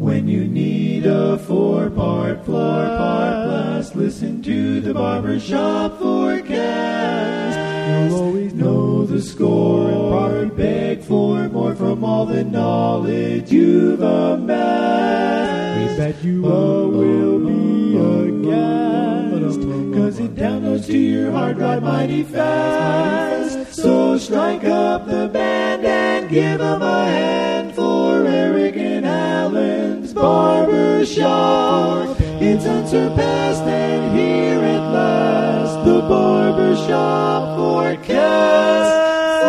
When you need a four-part blast, listen to the Barbershop Forecast. You'll always know the score and probably beg for more from all the knowledge you've amassed. We bet you will be aghast, cause it downloads to your hard drive mighty fast. So strike up the band and give them a hand for Eric and Alan's Barbershop. It's unsurpassed and here at last, the Barbershop Forecast.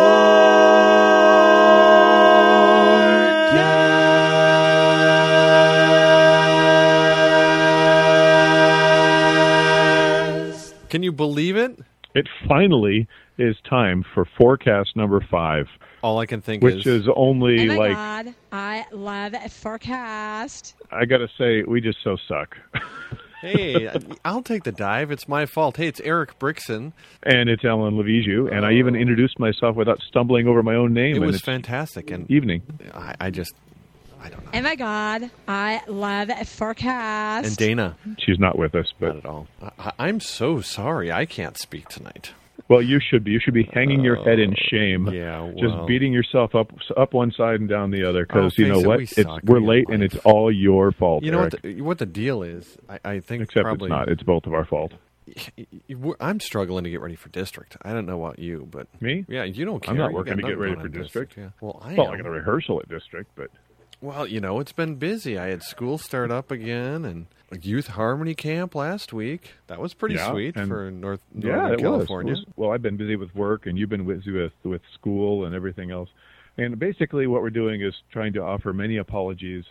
Can you believe it? It finally is time for forecast number 5. All I can think which is only oh my like... God, I love forecast. I got to say, we just so suck. Hey, I'll take the dive. It's my fault. Hey, it's Eric Brixson. And it's Alan Levisieu. And I even introduced myself without stumbling over my own name. It was fantastic. And evening. I don't know. Oh my God, I love forecast. And Dana. She's not with us, but not at all. I'm so sorry. I can't speak tonight. Well, you should be. You should be hanging your head in shame. Yeah, well, just beating yourself up one side and down the other. Because you know what? We're late, and it's all your fault. You know Eric. what the deal is? I think except probably, it's not. It's both of our fault. I'm struggling to get ready for district. I don't know about you, but me? Yeah, you don't care. I'm not working to get ready for district. Yeah. Well, I got a rehearsal at district, but. Well, you know, it's been busy. I had school start up again and Youth Harmony Camp last week. That was pretty sweet for Northern California. Well, I've been busy with work, and you've been busy with school and everything else. And basically what we're doing is trying to offer many excuses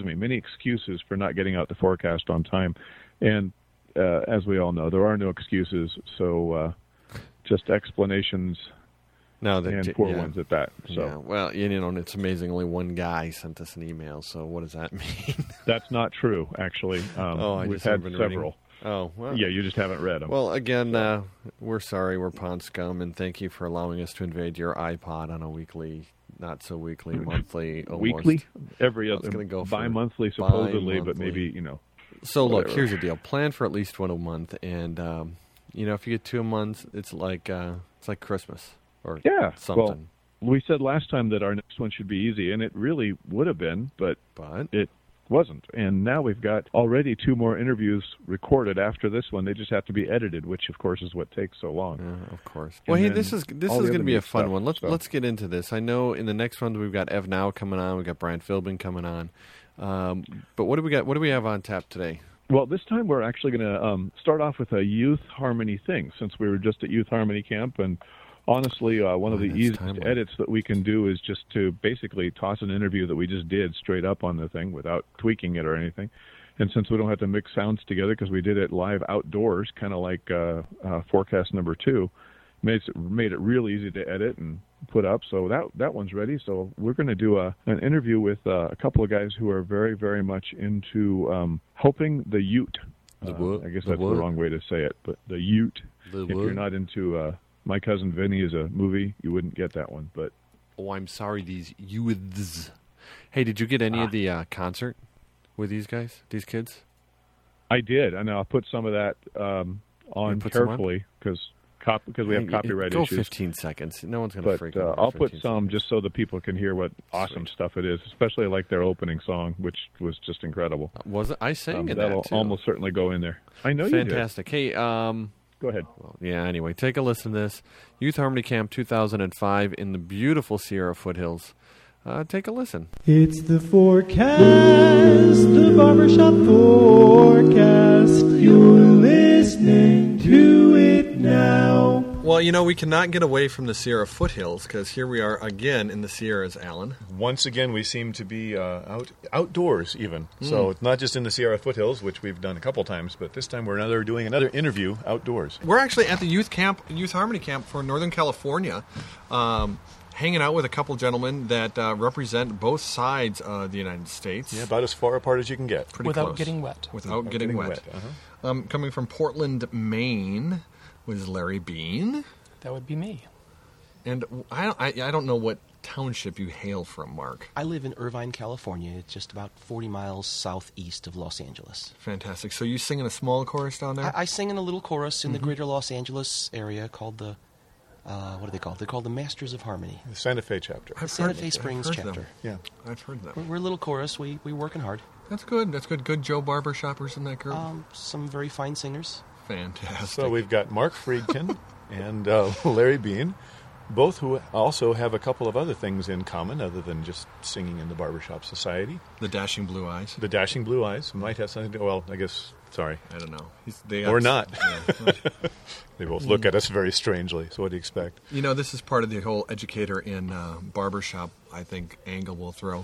for not getting out the forecast on time. And as we all know, there are no excuses, so just explanations. And poor ones at that. So. Yeah, well, you know, it's amazing. Only one guy sent us an email. So what does that mean? That's not true, actually. We've had several. Oh, well. Yeah, you just haven't read them. Well, again, we're sorry. We're Pond Scum, and thank you for allowing us to invade your iPod on a weekly, not so weekly, monthly, almost. Weekly? Every other. Bi-monthly, supposedly, but maybe, you know. So, look, here's the deal. Plan for at least one a month, and, you know, if you get 2 a month, it's like Christmas. Or something. Well, we said last time that our next one should be easy, and it really would have been, but it wasn't. And now we've got already 2 more interviews recorded after this one. They just have to be edited, which of course is what takes so long. Yeah, of course. Well, hey, this is going to be a fun one. Let's get into this. I know in the next one we've got Ev Now coming on. We've got Brian Philbin coming on. But what do we got? What do we have on tap today? Well, this time we're actually going to start off with a Youth Harmony thing, since we were just at Youth Harmony Camp. And honestly, one of the easiest edits that we can do is just to basically toss an interview that we just did straight up on the thing without tweaking it or anything. And since we don't have to mix sounds together because we did it live outdoors, kind of like forecast number 2, made it real easy to edit and put up. So that one's ready. So we're going to do an interview with a couple of guys who are very, very much into helping the Ute. I guess that's the wrong way to say it, but the Ute. If you're not into... My Cousin Vinny is a movie. You wouldn't get that one, but... Oh, I'm sorry, these youths. Hey, did you get any of the concert with these guys, these kids? I did, and I'll put some of that on carefully because we have copyright issues. Go 15 seconds. No one's going to freak out. I'll put some just so that people can hear what awesome stuff it is, especially like their opening song, which was just incredible. Was it? I sang in that, that'll too. Almost certainly go in there. I know you did. Fantastic. Hey, go ahead. Well, yeah, anyway, take a listen to this. Youth Harmony Camp 2005 in the beautiful Sierra foothills. Take a listen. It's the forecast, the Barbershop Forecast. You're listening to it now. Well, you know, we cannot get away from the Sierra foothills because here we are again in the Sierras, Alan. Once again, we seem to be outdoors even. So it's not just in the Sierra foothills, which we've done a couple times, but this time we're doing another interview outdoors. We're actually at the Youth Harmony Camp for Northern California, hanging out with a couple gentlemen that represent both sides of the United States. Yeah, about as far apart as you can get. Pretty Without close. getting wet. Without getting wet. Coming from Portland, Maine, was Larry Bean. That would be me. And I don't know what township you hail from, Mark? I live in Irvine, California. It's just about 40 miles southeast of Los Angeles. Fantastic. So you sing in a small chorus down there? I sing in a little chorus in the greater Los Angeles area called the, what are they called? They're called the Masters of Harmony. The Santa Fe chapter. The Santa Fe Springs chapter. Them. Yeah. I've heard that. We're a little chorus. We're working hard. That's good. That's good. Good Joe Barber shoppers in that group? Some very fine singers. Fantastic. So we've got Mark Friedkin and Larry Bean, both who also have a couple of other things in common other than just singing in the Barbershop Society. The Dashing Blue Eyes. The Dashing Blue Eyes might have something to, well, I guess, sorry. I don't know. Or not. Yeah. They both look at us very strangely, so what do you expect? You know, this is part of the whole educator in barbershop, I think, angle we'll throw.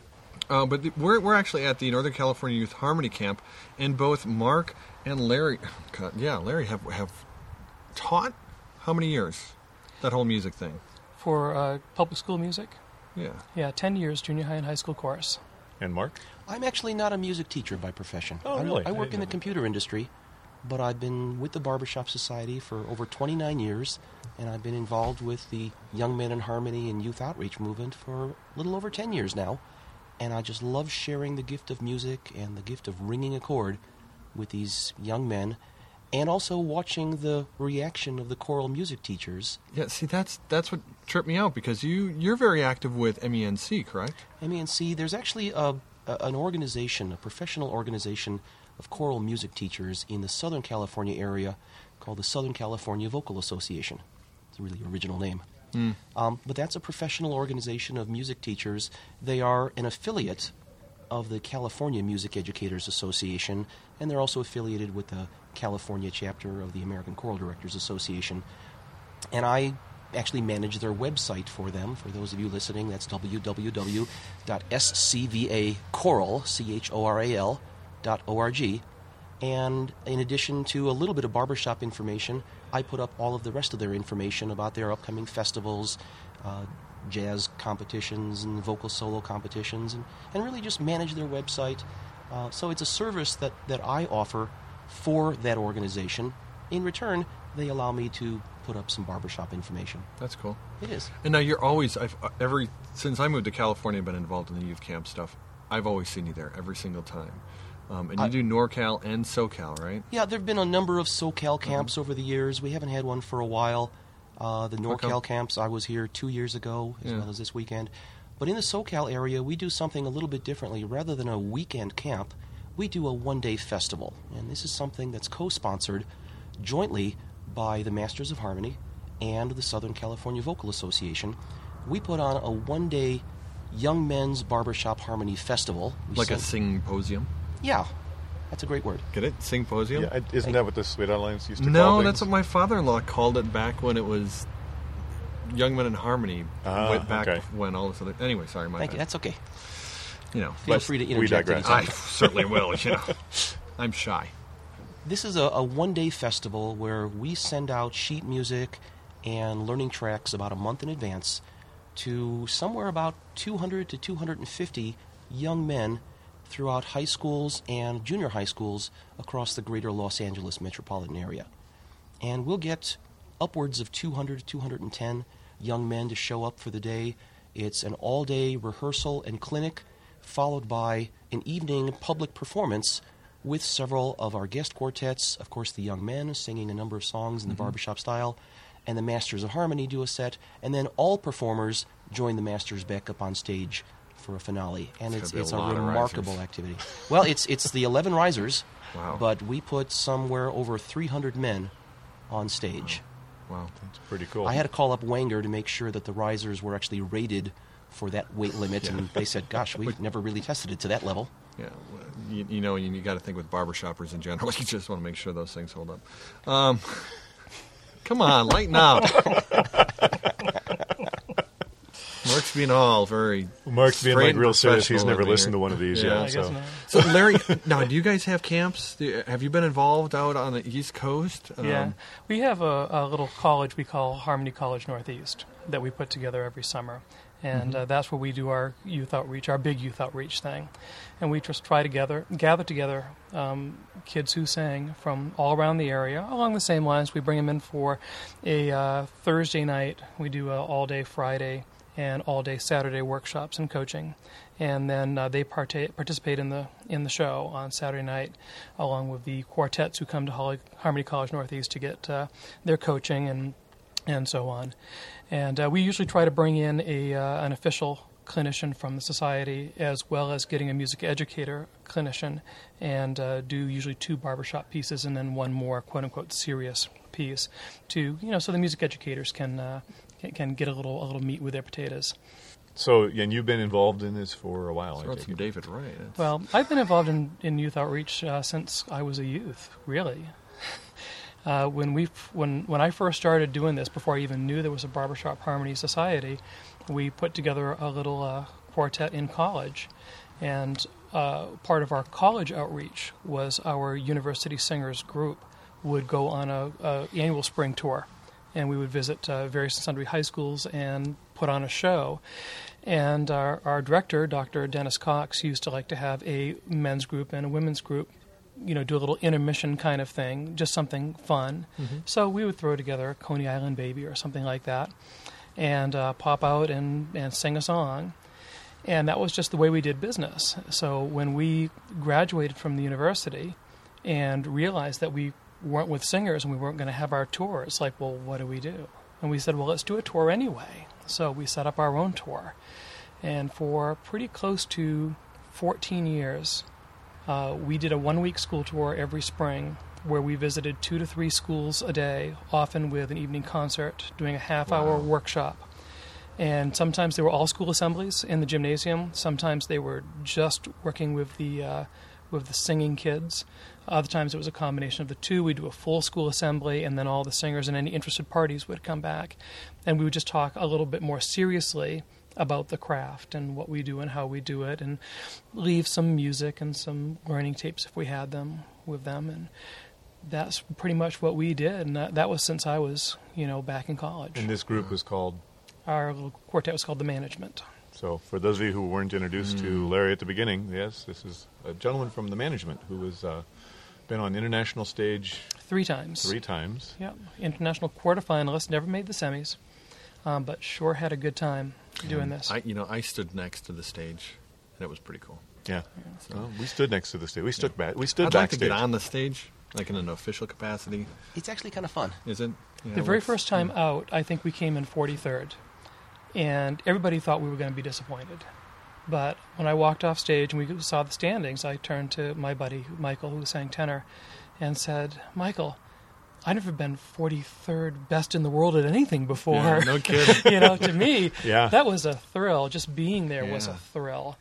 But we're actually at the Northern California Youth Harmony Camp, and both Mark and Larry, Larry have taught how many years? That whole music thing. For public school music? Yeah. Yeah, 10 years, junior high and high school chorus. And Mark? I'm actually not a music teacher by profession. Oh, really? I work in the computer industry, but I've been with the Barbershop Society for over 29 years, and I've been involved with the Young Men in Harmony and Youth Outreach movement for a little over 10 years now. And I just love sharing the gift of music and the gift of ringing a chord with these young men, and also watching the reaction of the choral music teachers. Yeah, see, that's what tripped me out, because you're very active with MENC, correct? MENC, there's actually an organization, a professional organization of choral music teachers in the Southern California area called the Southern California Vocal Association. It's a really original name. But that's a professional organization of music teachers. They are an affiliate of the California Music Educators Association, and they're also affiliated with the California chapter of the American Choral Directors Association. And I actually manage their website for them. For those of you listening, that's www.scvachoral.org. And in addition to a little bit of barbershop information, I put up all of the rest of their information about their upcoming festivals, jazz competitions and vocal solo competitions, and really just manage their website. So it's a service that I offer for that organization. In return, they allow me to put up some barbershop information. That's cool. It is. And now you're always, since I moved to California and been involved in the youth camp stuff, I've always seen you there every single time. And you do NorCal and SoCal, right? Yeah, there have been a number of SoCal camps over the years. We haven't had one for a while. The NorCal camps, I was here 2 years ago, as well as this weekend. But in the SoCal area, we do something a little bit differently. Rather than a weekend camp, we do a one-day festival. And this is something that's co-sponsored jointly by the Masters of Harmony and the Southern California Vocal Association. We put on a one-day Young Men's Barbershop Harmony Festival. Like a symposium? Yeah, that's a great word. Get it? Symposium? Yeah, isn't that what the Sweet Alliance used to call No, things? that's what my father-in-law called it back when it was Young Men in Harmony. When all this other... Anyway, sorry, Thank you. That's okay. Feel free to interject. We digress. I certainly will, I'm shy. This is a one-day festival where we send out sheet music and learning tracks about a month in advance to somewhere about 200 to 250 young men throughout high schools and junior high schools across the greater Los Angeles metropolitan area. And we'll get upwards of 200 to 210 young men to show up for the day. It's an all-day rehearsal and clinic, followed by an evening public performance with several of our guest quartets, of course the young men singing a number of songs in the barbershop style, and the Masters of Harmony do a set, and then all performers join the Masters back up on stage for a finale, and it's a remarkable activity. Well, it's the 11 risers, wow. But we put somewhere over 300 men on stage. Wow, that's pretty cool. I had to call up Wanger to make sure that the risers were actually rated for that weight limit, and they said, gosh, we've never really tested it to that level. Yeah, you got to think with barbershoppers in general, you just want to make sure those things hold up. Come on, lighten up. Mark's being all very... Mark's being like real serious. He's never listened to one of these yet. So Larry, now, do you guys have camps? Have you been involved out on the East Coast? Yeah. We have a little college we call Harmony College Northeast that we put together every summer. And that's where we do our youth outreach, our big youth outreach thing. And we just try to gather together kids who sing from all around the area. Along the same lines, we bring them in for a Thursday night. We do an all-day Friday and all-day Saturday workshops and coaching. And then they participate in the show on Saturday night, along with the quartets who come to Harmony College Northeast to get their coaching and so on. And we usually try to bring in an official clinician from the society, as well as getting a music educator clinician, and do usually 2 barbershop pieces and then one more quote-unquote serious piece to, so the music educators can get a little meat with their potatoes. So, and you've been involved in this for a while. So from David Wright. Well, I've been involved in youth outreach since I was a youth, really. When I first started doing this, before I even knew there was a Barbershop Harmony Society, we put together a little quartet in college, and part of our college outreach was our university singers group would go on a annual spring tour, and we would visit various and sundry high schools and put on a show. And our director, Dr. Dennis Cox, used to like to have a men's group and a women's group, do a little intermission kind of thing, just something fun. Mm-hmm. So we would throw together a Coney Island Baby or something like that, and pop out and sing a song. And that was just the way we did business. So when we graduated from the university and realized that we weren't with singers and we weren't going to have our tour, it's like, well, what do we do? And we said, well, let's do a tour anyway. So we set up our own tour. And for pretty close to 14 years, we did a 1-week school tour every spring where we visited 2 to 3 schools a day, often with an evening concert, doing a half-hour workshop. And sometimes they were all school assemblies in the gymnasium. Sometimes they were just working with the singing kids. Other times it was a combination of the two. We'd do a full school assembly, and then all the singers and any interested parties would come back. And we would just talk a little bit more seriously about the craft and what we do and how we do it, and leave some music and some learning tapes if we had them with them. And that's pretty much what we did. And that was since I was, back in college. And this group was called? Our little quartet was called The Management. So for those of you who weren't introduced to Larry at the beginning, yes, this is a gentleman from The Management who has been on international stage 3 times. 3 times. Yeah, international quarterfinalist, never made the semis, but sure had a good time doing this. I stood next to the stage, and it was pretty cool. Yeah. So. Well, we stood next to the stage. We stood back. We stood I'd backstage. like to get on the stage, like in an official capacity. It's actually kind of fun. Is it? Yeah, the very first time out, I think we came in 43rd, and everybody thought we were going to be disappointed. But when I walked off stage and we saw the standings, I turned to my buddy, Michael, who sang tenor, and said, Michael, I've never been 43rd best in the world at anything before. Yeah, no kidding. To me, Yeah. that was a thrill. Just being there was a thrill.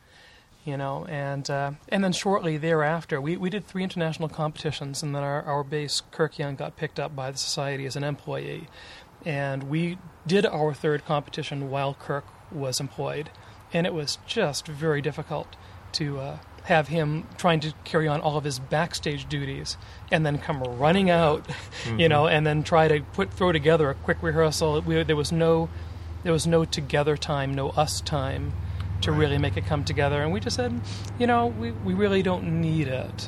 And then shortly thereafter, we did 3 international competitions, and then our bass, Kirk Young, got picked up by the society as an employee. And we did our 3rd competition while Kirk was employed. And it was just very difficult to have him trying to carry on all of his backstage duties and then come running out, and then try to throw together a quick rehearsal. There was no together time, no us time to really make it come together. And we just said, we really don't need it.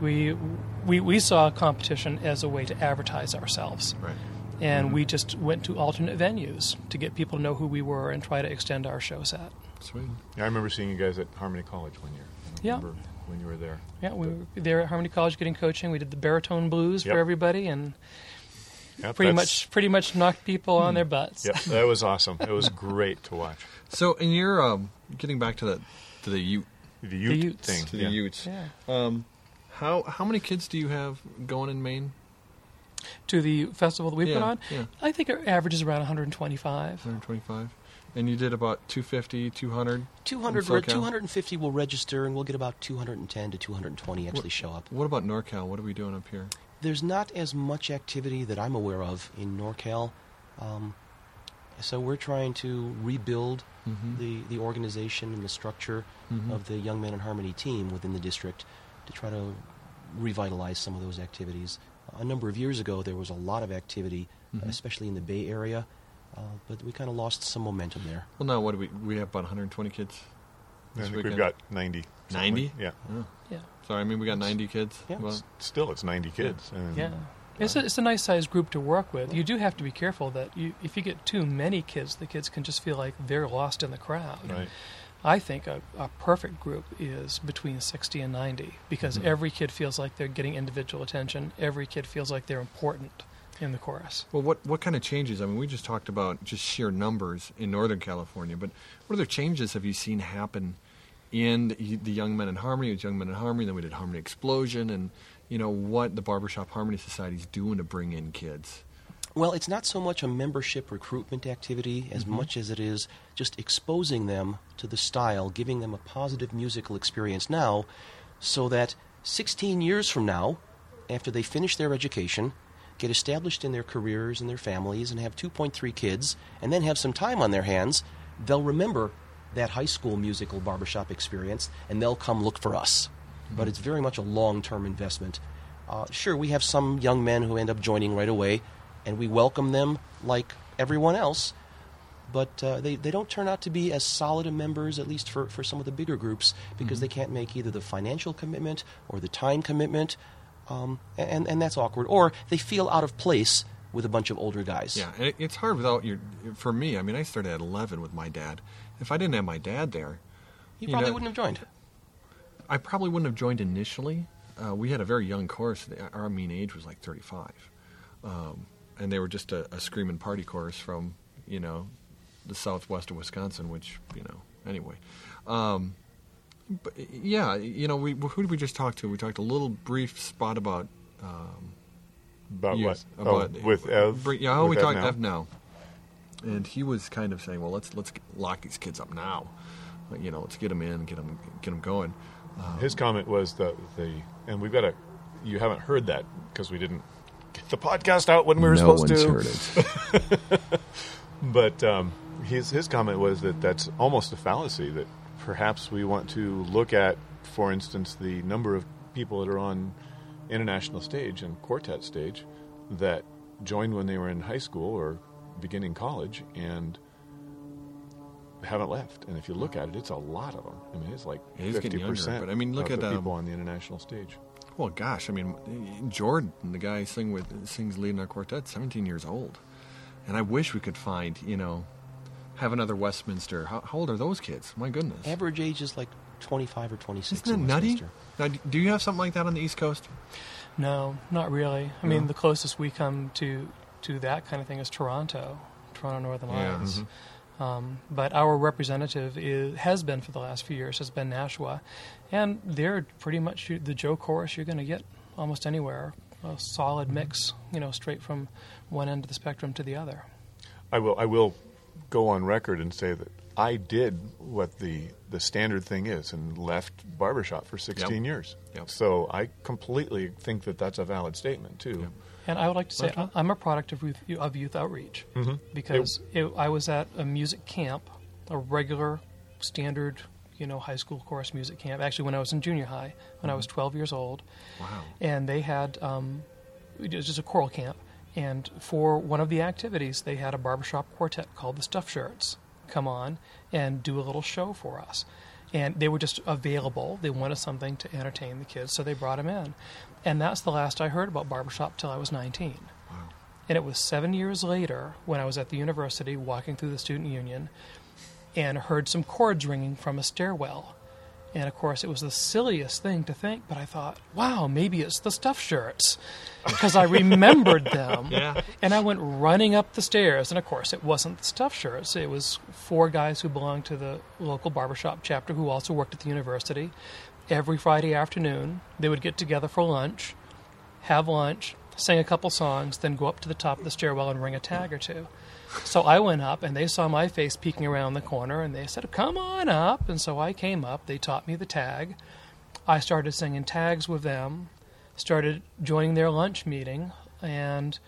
We saw competition as a way to advertise ourselves. Right. And we just went to alternate venues to get people to know who we were and try to extend our show set. Sweet. Yeah, I remember seeing you guys at Harmony College one year. When you were there. Yeah, we were there at Harmony College getting coaching. We did the baritone blues for everybody, and pretty much knocked people on their butts. Yep, that was awesome. It was great to watch. So, in your getting back to the Ute thing, to the Utes. Yeah. How many kids do you have going in Maine? To the festival that we put on? Yeah. I think our average is around 125. 125. And you did about 250, 200? 250 will register, and we'll get about 210 to 220 actually show up. What about NorCal? What are we doing up here? There's not as much activity that I'm aware of in NorCal. So we're trying to rebuild the organization and the structure of the Young Men in Harmony team within the district to try to revitalize some of those activities. A number of years ago, there was a lot of activity, especially in the Bay Area, but we kind of lost some momentum there. Well, now what do we have about 120 kids? I think we've got 90. 90? Yeah. Yeah. So, we got 90 kids? Yeah. Well, still, it's 90 kids. Yeah. It's a nice sized group to work with. You do have to be careful that if you get too many kids, the kids can just feel like they're lost in the crowd. Right. I think a perfect group is between 60 and 90 because every kid feels like they're getting individual attention. Every kid feels like they're important in the chorus. Well, what kind of changes? I mean, we just talked about just sheer numbers in Northern California, but what other changes have you seen happen in the Young Men in Harmony? With Young Men in Harmony, then we did Harmony Explosion, and what the Barbershop Harmony Society is doing to bring in kids. Well, it's not so much a membership recruitment activity as much as it is just exposing them to the style, giving them a positive musical experience now, so that 16 years from now, after they finish their education, get established in their careers and their families and have 2.3 kids, and then have some time on their hands, they'll remember that high school musical barbershop experience, and they'll come look for us. But it's very much a long-term investment. Sure, we have some young men who end up joining right away, and we welcome them like everyone else, but they don't turn out to be as solid a members, at least for some of the bigger groups, because they can't make either the financial commitment or the time commitment, and that's awkward. Or they feel out of place with a bunch of older guys. Yeah, and it's hard without for me, I mean, I started at 11 with my dad. If I didn't have my dad there... You probably wouldn't have joined. I probably wouldn't have joined initially. We had a very young chorus. Our mean age was like 35. And they were just a screaming party chorus from, the southwest of Wisconsin, which, anyway. But, yeah, who did we just talk to? We talked a little brief spot about... About youth, what? With Ev? Yeah, with we talked Ev Ev now. And he was kind of saying, well, let's lock these kids up now. Let's get them in, get them going. His comment was and we've got you haven't heard that because we didn't get the podcast out when we were supposed to. No one's heard it. But his comment was that that's almost a fallacy, that perhaps we want to look at, for instance, the number of people that are on international stage and quartet stage that joined when they were in high school or beginning college and haven't left. And if you look at it, it's a lot of them. I mean, it's like 50%. But I mean, look of at the people on the international stage. Well, gosh, I mean, Jordan, the guy sings lead in our quartet, 17 years old. And I wish we could find, have another Westminster. How old are those kids? My goodness. Average age is like 25 or 26. Isn't that nutty? Now, do you have something like that on the East Coast? No, not really. I mean, the closest we come to that kind of thing is Toronto Northern Lights. But our representative has been for the last few years, has been Nashua. And they're pretty much the Joe chorus you're going to get almost anywhere. A solid mix, straight from one end of the spectrum to the other. I will go on record and say that I did what the standard thing is and left barbershop for 16 years. Yep. So I completely think that that's a valid statement, too. Yep. And I would like to say I'm a product of youth outreach because I was at a music camp, a regular, standard, high school chorus music camp. Actually, when I was in junior high, when I was 12 years old. Wow. And they had it was just a choral camp. And for one of the activities, they had a barbershop quartet called the Stuff Shirts come on and do a little show for us. And they were just available. They wanted something to entertain the kids, so they brought them in. And that's the last I heard about barbershop till I was 19. Wow. And it was 7 years later when I was at the university walking through the student union and heard some chords ringing from a stairwell. And, of course, it was the silliest thing to think, but I thought, wow, maybe it's the Stuff Shirts, because I remembered them. Yeah. And I went running up the stairs, and, of course, it wasn't the Stuff Shirts. It was 4 guys who belonged to the local barbershop chapter who also worked at the university. Every Friday afternoon, they would get together for lunch, have lunch, sing a couple songs, then go up to the top of the stairwell and ring a tag or two. So I went up, and they saw my face peeking around the corner, and they said, come on up. And so I came up. They taught me the tag. I started singing tags with them, started joining their lunch meeting, and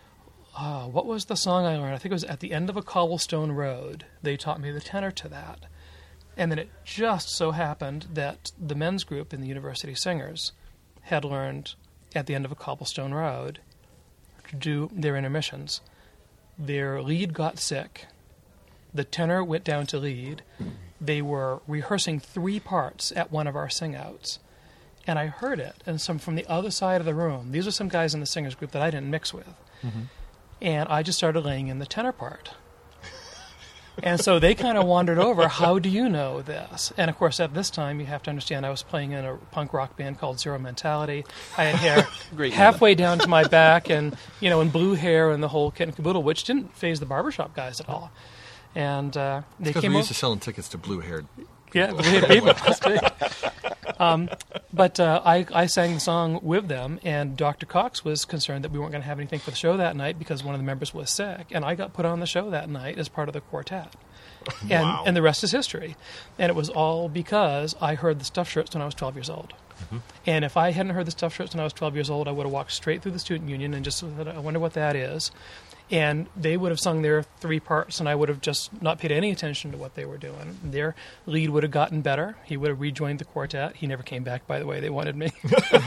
what was the song I learned? I think it was At the End of a Cobblestone Road. They taught me the tenor to that. And then it just so happened that the men's group in the University Singers had learned At the End of a Cobblestone Road to do their intermissions. Their lead got sick. The tenor went down to lead. They were rehearsing 3 parts at one of our sing-outs. and I heard it, and some from the other side of the room. These are some guys in the singers group that I didn't mix with. And I just started laying in the tenor part. And so they kind of wandered over, how do you know this? And, of course, at this time, you have to understand, I was playing in a punk rock band called Zero Mentality. I had hair halfway down to my back and, and blue hair and the whole kit and caboodle, which didn't faze the barbershop guys at all. And they came we used to selling tickets to blue-haired people. Yeah, blue-haired people. That's big. But I sang the song with them, and Dr. Cox was concerned that we weren't going to have anything for the show that night because one of the members was sick, and I got put on the show that night as part of the quartet. And the rest is history. And it was all because I heard the Stuffed Shirts when I was 12 years old. And if I hadn't heard the Stuffed Shirts when I was 12 years old, I would have walked straight through the student union and just said, I wonder what that is. And they would have sung their 3 parts, and I would have just not paid any attention to what they were doing. Their lead would have gotten better. He would have rejoined the quartet. He never came back, by the way. They wanted me.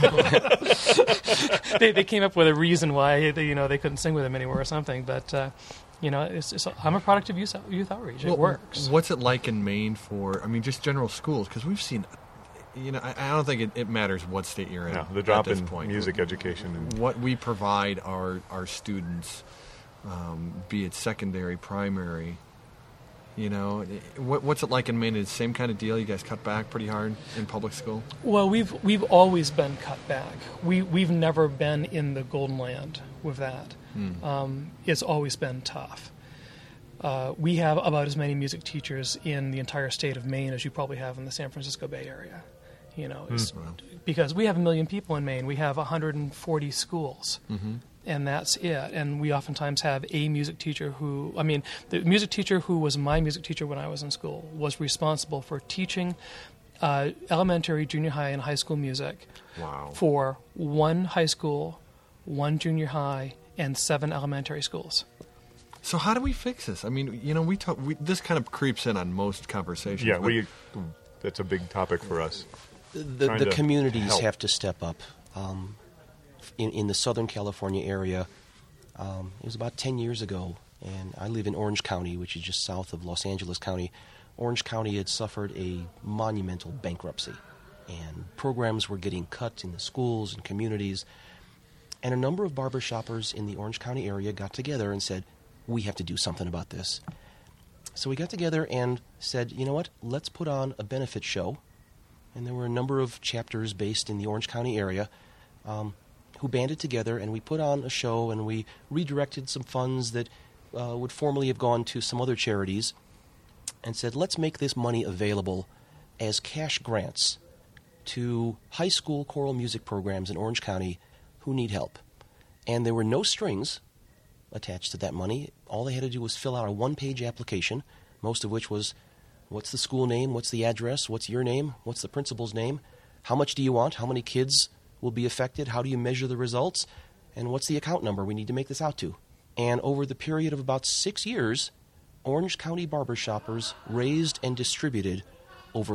They came up with a reason why they couldn't sing with him anymore or something. But I'm a product of youth outreach. It works. What's it like in Maine just general schools? Because we've seen. I don't think it matters what state you're in. No, the drop at this in point. music education. And what we provide our students, be it secondary, primary, what's it like in Maine? Is the same kind of deal? You guys cut back pretty hard in public school? Well, we've always been cut back. We've never been in the golden land with that. It's always been tough. We have about as many music teachers in the entire state of Maine as you probably have in the San Francisco Bay Area. Because we have 1 million people in Maine. We have 140 schools, and that's it. And we oftentimes have a music teacher the music teacher who was my music teacher when I was in school was responsible for teaching elementary, junior high, and high school music for 1 high school, 1 junior high, and 7 elementary schools. So how do we fix this? This kind of creeps in on most conversations. Yeah, that's a big topic for us. The communities have to step up. In the Southern California area, it was about 10 years ago, and I live in Orange County, which is just south of Los Angeles County. Orange County had suffered a monumental bankruptcy, and programs were getting cut in the schools and communities. And a number of barbershoppers in the Orange County area got together and said, we have to do something about this. So we got together and said, you know what, let's put on a benefit show. And there were a number of chapters based in the Orange County area who banded together, and we put on a show, and we redirected some funds that would formerly have gone to some other charities and said, let's make this money available as cash grants to high school choral music programs in Orange County who need help. And there were no strings attached to that money. All they had to do was fill out a 1-page application, most of which was, what's the school name, what's the address, what's your name, what's the principal's name, how much do you want, how many kids will be affected, how do you measure the results, and what's the account number we need to make this out to. And over the period of about 6 years, Orange County barbershoppers raised and distributed over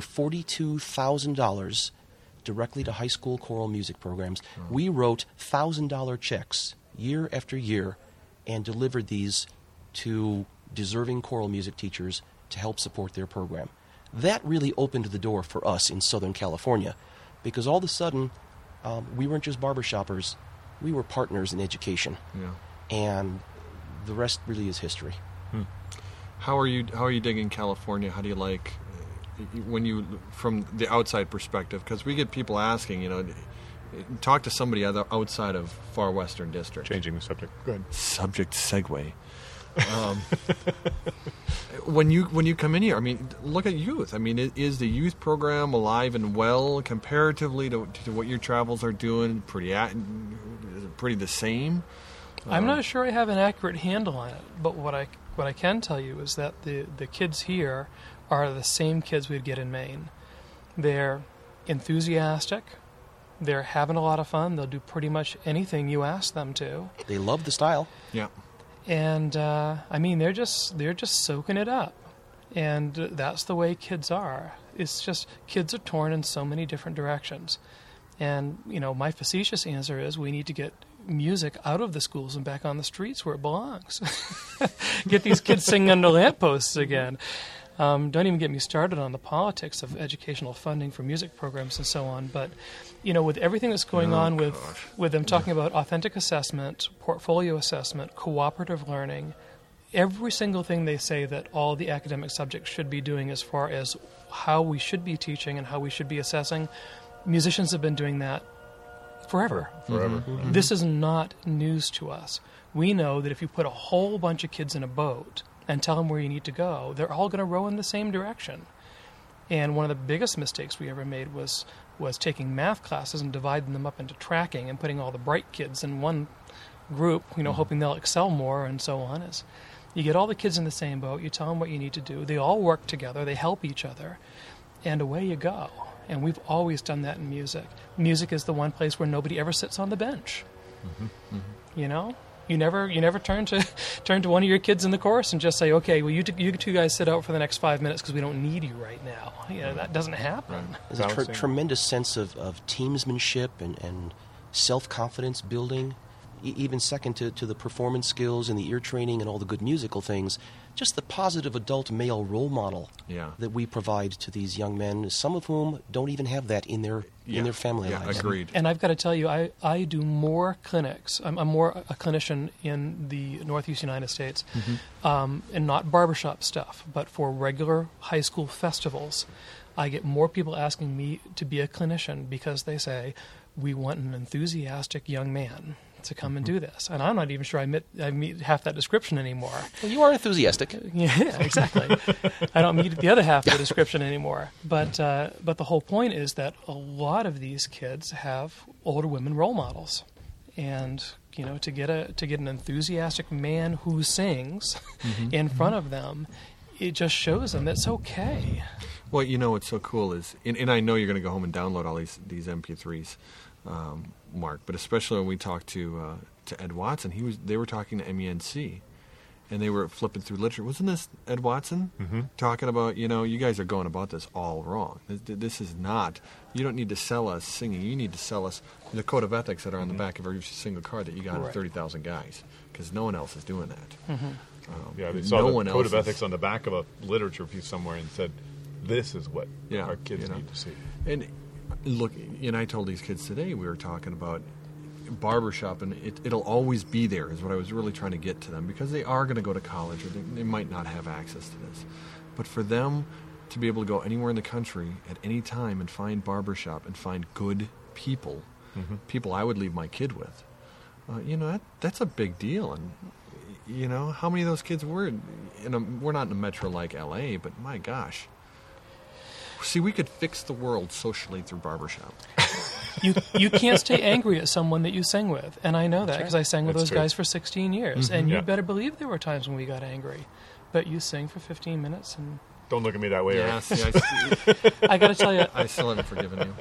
$42,000 directly to high school choral music programs. We wrote $1,000 checks year after year and delivered these to deserving choral music teachers to help support their program. That really opened the door for us in Southern California, because all of a sudden we weren't just barbershoppers, we were partners in education. And the rest really is history. How are you digging California? How do you like when you, from the outside perspective, because we get people asking, talk to somebody outside of Far Western District. Changing the subject. Go ahead. Subject segue. When you come in here, look at youth. Is the youth program alive and well comparatively to what your travels are doing? Pretty the same? I'm not sure I have an accurate handle on it, but what I can tell you is that the kids here are the same kids we'd get in Maine. They're enthusiastic. They're having a lot of fun. They'll do pretty much anything you ask them to. They love the style. Yeah. And they're just soaking it up, and that's the way kids are. It's just kids are torn in so many different directions, and my facetious answer is we need to get music out of the schools and back on the streets where it belongs. Get these kids singing under lampposts again. Don't even get me started on the politics of educational funding for music programs and so on. But, with everything that's going on with them talking about authentic assessment, portfolio assessment, cooperative learning, every single thing they say that all the academic subjects should be doing as far as how we should be teaching and how we should be assessing, musicians have been doing that forever. Mm-hmm. This is not news to us. We know that if you put a whole bunch of kids in a boat and tell them where you need to go, they're all going to row in the same direction. And one of the biggest mistakes we ever made was taking math classes and dividing them up into tracking and putting all the bright kids in one group, hoping they'll excel more and so on. You get all the kids in the same boat, you tell them what you need to do, they all work together, they help each other, and away you go. And we've always done that in music. Music is the one place where nobody ever sits on the bench. You never turn to one of your kids in the chorus and just say, okay, well, you two guys sit out for the next 5 minutes because we don't need you right now. That doesn't happen. There's a tremendous sense of teamsmanship and self-confidence building, even second to the performance skills and the ear training and all the good musical things. Just the positive adult male role model that we provide to these young men, some of whom don't even have that in their family lives. Agreed. And I've got to tell you, I do more clinics. I'm more a clinician in the Northeast United States, and not barbershop stuff, but for regular high school festivals. I get more people asking me to be a clinician because they say, we want an enthusiastic young man to come and do this. And I'm not even sure I meet half that description anymore. Well, you are enthusiastic. Yeah, exactly. I don't meet the other half of the description anymore. But the whole point is that a lot of these kids have older women role models. And, to get an enthusiastic man who sings in front of them, it just shows them that's okay. Well, what's so cool is, and I know you're going to go home and download all these MP3s, Mark, but especially when we talked to Ed Watson, they were talking to MENC, and they were flipping through literature. Wasn't this Ed Watson talking about, you guys are going about this all wrong. This is not. You don't need to sell us singing. You need to sell us the code of ethics that are on the back of every single card that you got in 30,000 guys, because no one else is doing that. They saw the code of ethics on the back of a literature piece somewhere and said, this is what our kids need to see. And look, I told these kids today, we were talking about barbershop, and it'll always be there, is what I was really trying to get to them, because they are going to go to college, or they might not have access to this. But for them to be able to go anywhere in the country at any time and find barbershop and find good people, people I would leave my kid with, that's a big deal. And, how many of those kids we're not in a metro like L.A., but my gosh. See, we could fix the world socially through barbershop. You can't stay angry at someone that you sing with, and I know that because I sang with those guys for 16 years, and you better believe there were times when we got angry. But you sing for 15 minutes and... Don't look at me that way. Yeah, see, I got to tell you... I still haven't forgiven you.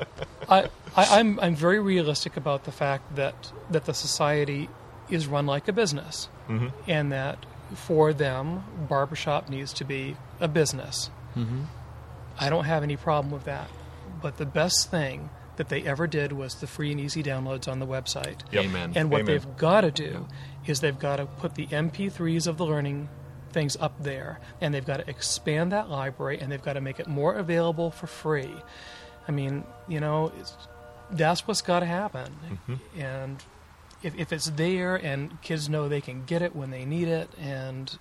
I'm very realistic about the fact that the society is run like a business, and that for them, barbershop needs to be a business. I don't have any problem with that. But the best thing that they ever did was the free and easy downloads on the website. Yep. Amen. And what they've got to do is they've got to put the MP3s of the learning things up there, and they've got to expand that library, and they've got to make it more available for free. I mean, that's what's got to happen. And if it's there and kids know they can get it when they need it, and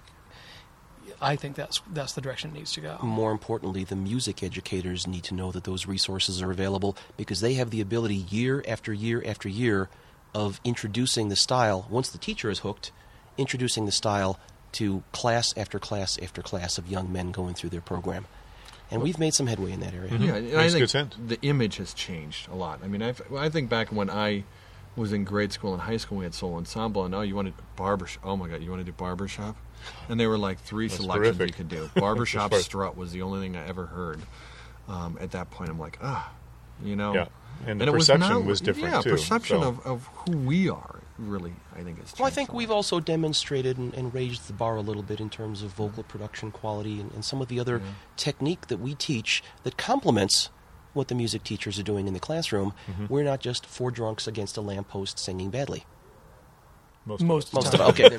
I think that's the direction it needs to go. More importantly, the music educators need to know that those resources are available, because they have the ability year after year after year of introducing the style, once the teacher is hooked, introducing the style to class after class after class of young men going through their program. And we've made some headway in that area. Yeah, and I think the image has changed a lot. I mean, I think back when I was in grade school and high school, we had solo ensemble, and you wanted barbershop. Oh my God, you want to do barbershop? And there were like three selections you could do. Barbershop strut was the only thing I ever heard. At that point, I'm like, Yeah, and the perception was different too. Yeah, perception of who we are really, I think, has changed. Well, I think we've also demonstrated and raised the bar a little bit in terms of vocal production quality and some of the other technique that we teach that complements what the music teachers are doing in the classroom. We're not just four drunks against a lamppost singing badly. Most of it. Okay.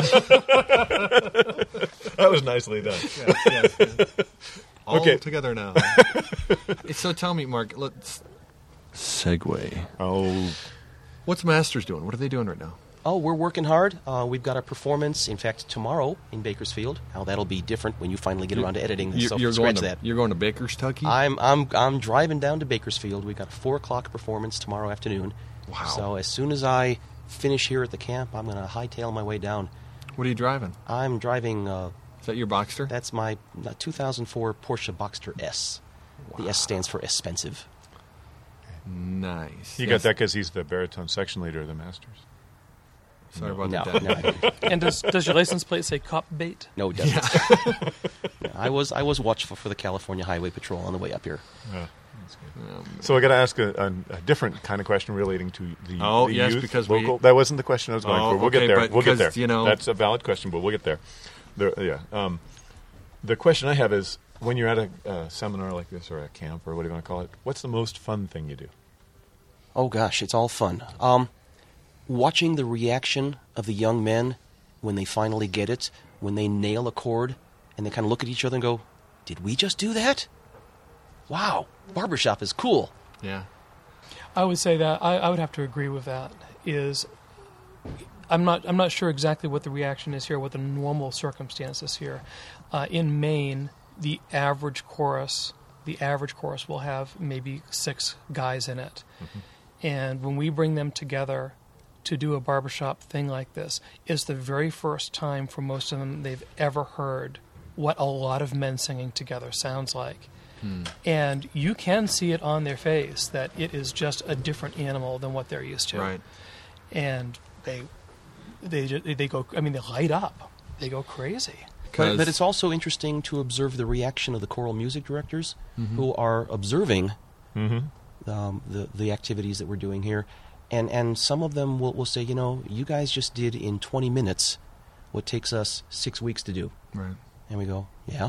That was nicely done. Yes. All Okay. together now. So tell me, Mark, let's segue. Oh, What's Masters doing? What are they doing right now? Oh, we're working hard. We've got a performance, in fact, tomorrow in Bakersfield. Now that'll be different when you finally get around to editing. So scratch that. You're going to Bakerstucky? I'm driving down to Bakersfield. We've got a 4:00 performance tomorrow afternoon. Wow. So as soon as I finish here at the camp, I'm going to hightail my way down. What are you driving? I'm driving. Is that your Boxster? That's my 2004 Porsche Boxster S. Wow. The S stands for expensive. Nice. you got that because he's the baritone section leader of the Masters. Sorry about No, that. no, I didn't. And does your license plate say cop bait? No, it doesn't. No, I was watchful for the California Highway Patrol on the way up here. So I got to ask a different kind of question relating to the yes, youth because local. That wasn't the question I was going for. We'll okay, get there. but We'll get there. because, you know- That's a valid question, but we'll get there. The question I have is, when you're at a seminar like this or a camp or what do you want to call it, what's the most fun thing you do? Oh gosh, it's all fun. Watching the reaction of the young men when they finally get it, when they nail a chord, and they kind of look at each other and go, "Did we just do that? Wow, barbershop is cool." Yeah. I would say that I would have to agree with that. I'm not sure exactly what the reaction is here, what the normal circumstances here. In Maine, the average chorus will have maybe 6 guys in it, and when we bring them together to do a barbershop thing like this, it's the very first time for most of them they've ever heard what a lot of men singing together sounds like. And you can see it on their face that it is just a different animal than what they're used to. Right. And they go, I mean, they light up. They go crazy. But it's also interesting to observe the reaction of the choral music directors who are observing the activities that we're doing here. And some of them will say, you guys just did in 20 minutes what takes us 6 weeks to do. Right. And we go, yeah.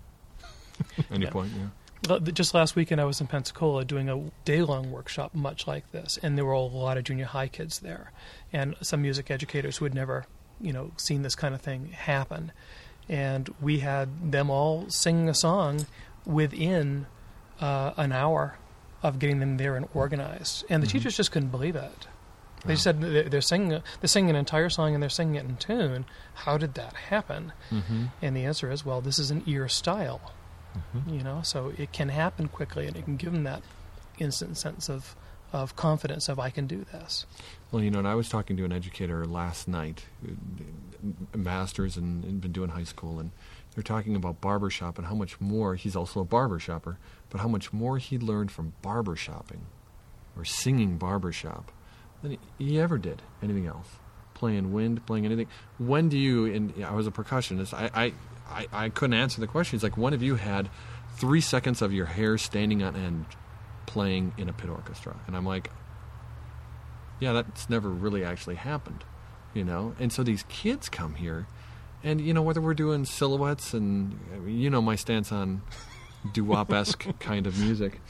Any point, yeah. Well, just last weekend I was in Pensacola doing a day-long workshop much like this, and there were a lot of junior high kids there, and some music educators who had never, seen this kind of thing happen. And we had them all singing a song within an hour of getting them there and organized. And the teachers just couldn't believe it. They said they're singing an entire song and they're singing it in tune. How did that happen? And the answer is, well, this is an ear style. So it can happen quickly, and it can give them that instant sense of confidence of, I can do this. Well, and I was talking to an educator last night, a master's and been doing high school, and they're talking about barbershop and how much more, he's also a barbershopper, but how much more he learned from barbershopping or singing barbershop than he ever did anything else. Playing wind, playing anything. When do you, and I was a percussionist, I couldn't answer the question. It's like, when have you had 3 seconds of your hair standing on end playing in a pit orchestra? And I'm like, yeah, that's never really actually happened, And so these kids come here, and, whether we're doing silhouettes and, my stance on doo-wop-esque kind of music,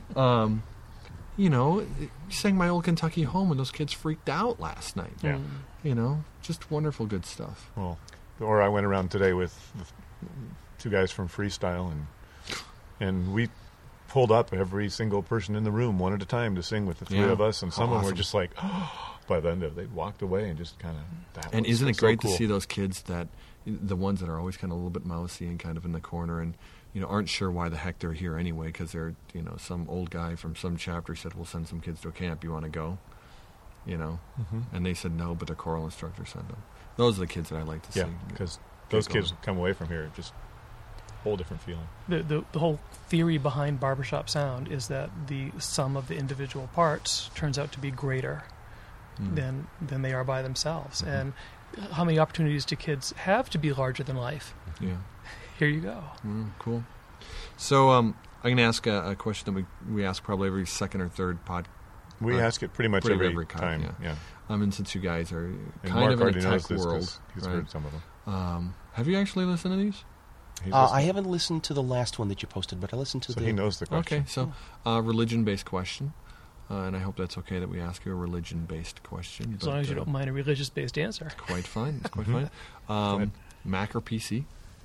sang My Old Kentucky Home, and those kids freaked out last night. Yeah. Just wonderful good stuff. Well, or I went around today with 2 guys from Freestyle, and we pulled up every single person in the room one at a time to sing with the 3 of us, and some of them were just like, by the end of it, they walked away and just kind of. And isn't it great to see those kids the ones that are always kind of a little bit mousy and kind of in the corner and aren't sure why the heck they're here anyway, because they're some old guy from some chapter said, we'll send some kids to a camp, you want to go? And they said no, but their choral instructor sent them. Those are the kids that I like to see. Yeah, because those kids come away from here just a whole different feeling. The whole theory behind barbershop sound is that the sum of the individual parts turns out to be greater than they are by themselves. And how many opportunities do kids have to be larger than life? Yeah. Here you go. Cool. So I'm going to ask a question that we ask probably every second or third pod. We ask it pretty much every time. Yeah. And since you guys are kind Mark of in a already knows tech this world, he's right? heard some of them. Have you actually listened to these? I haven't listened to the last one that you posted, but I listened to he knows the question. Okay, so religion-based question. And I hope that's okay that we ask you a religion-based question. As long as you don't mind a religious-based answer. Quite fine. It's quite fine. Mac or PC?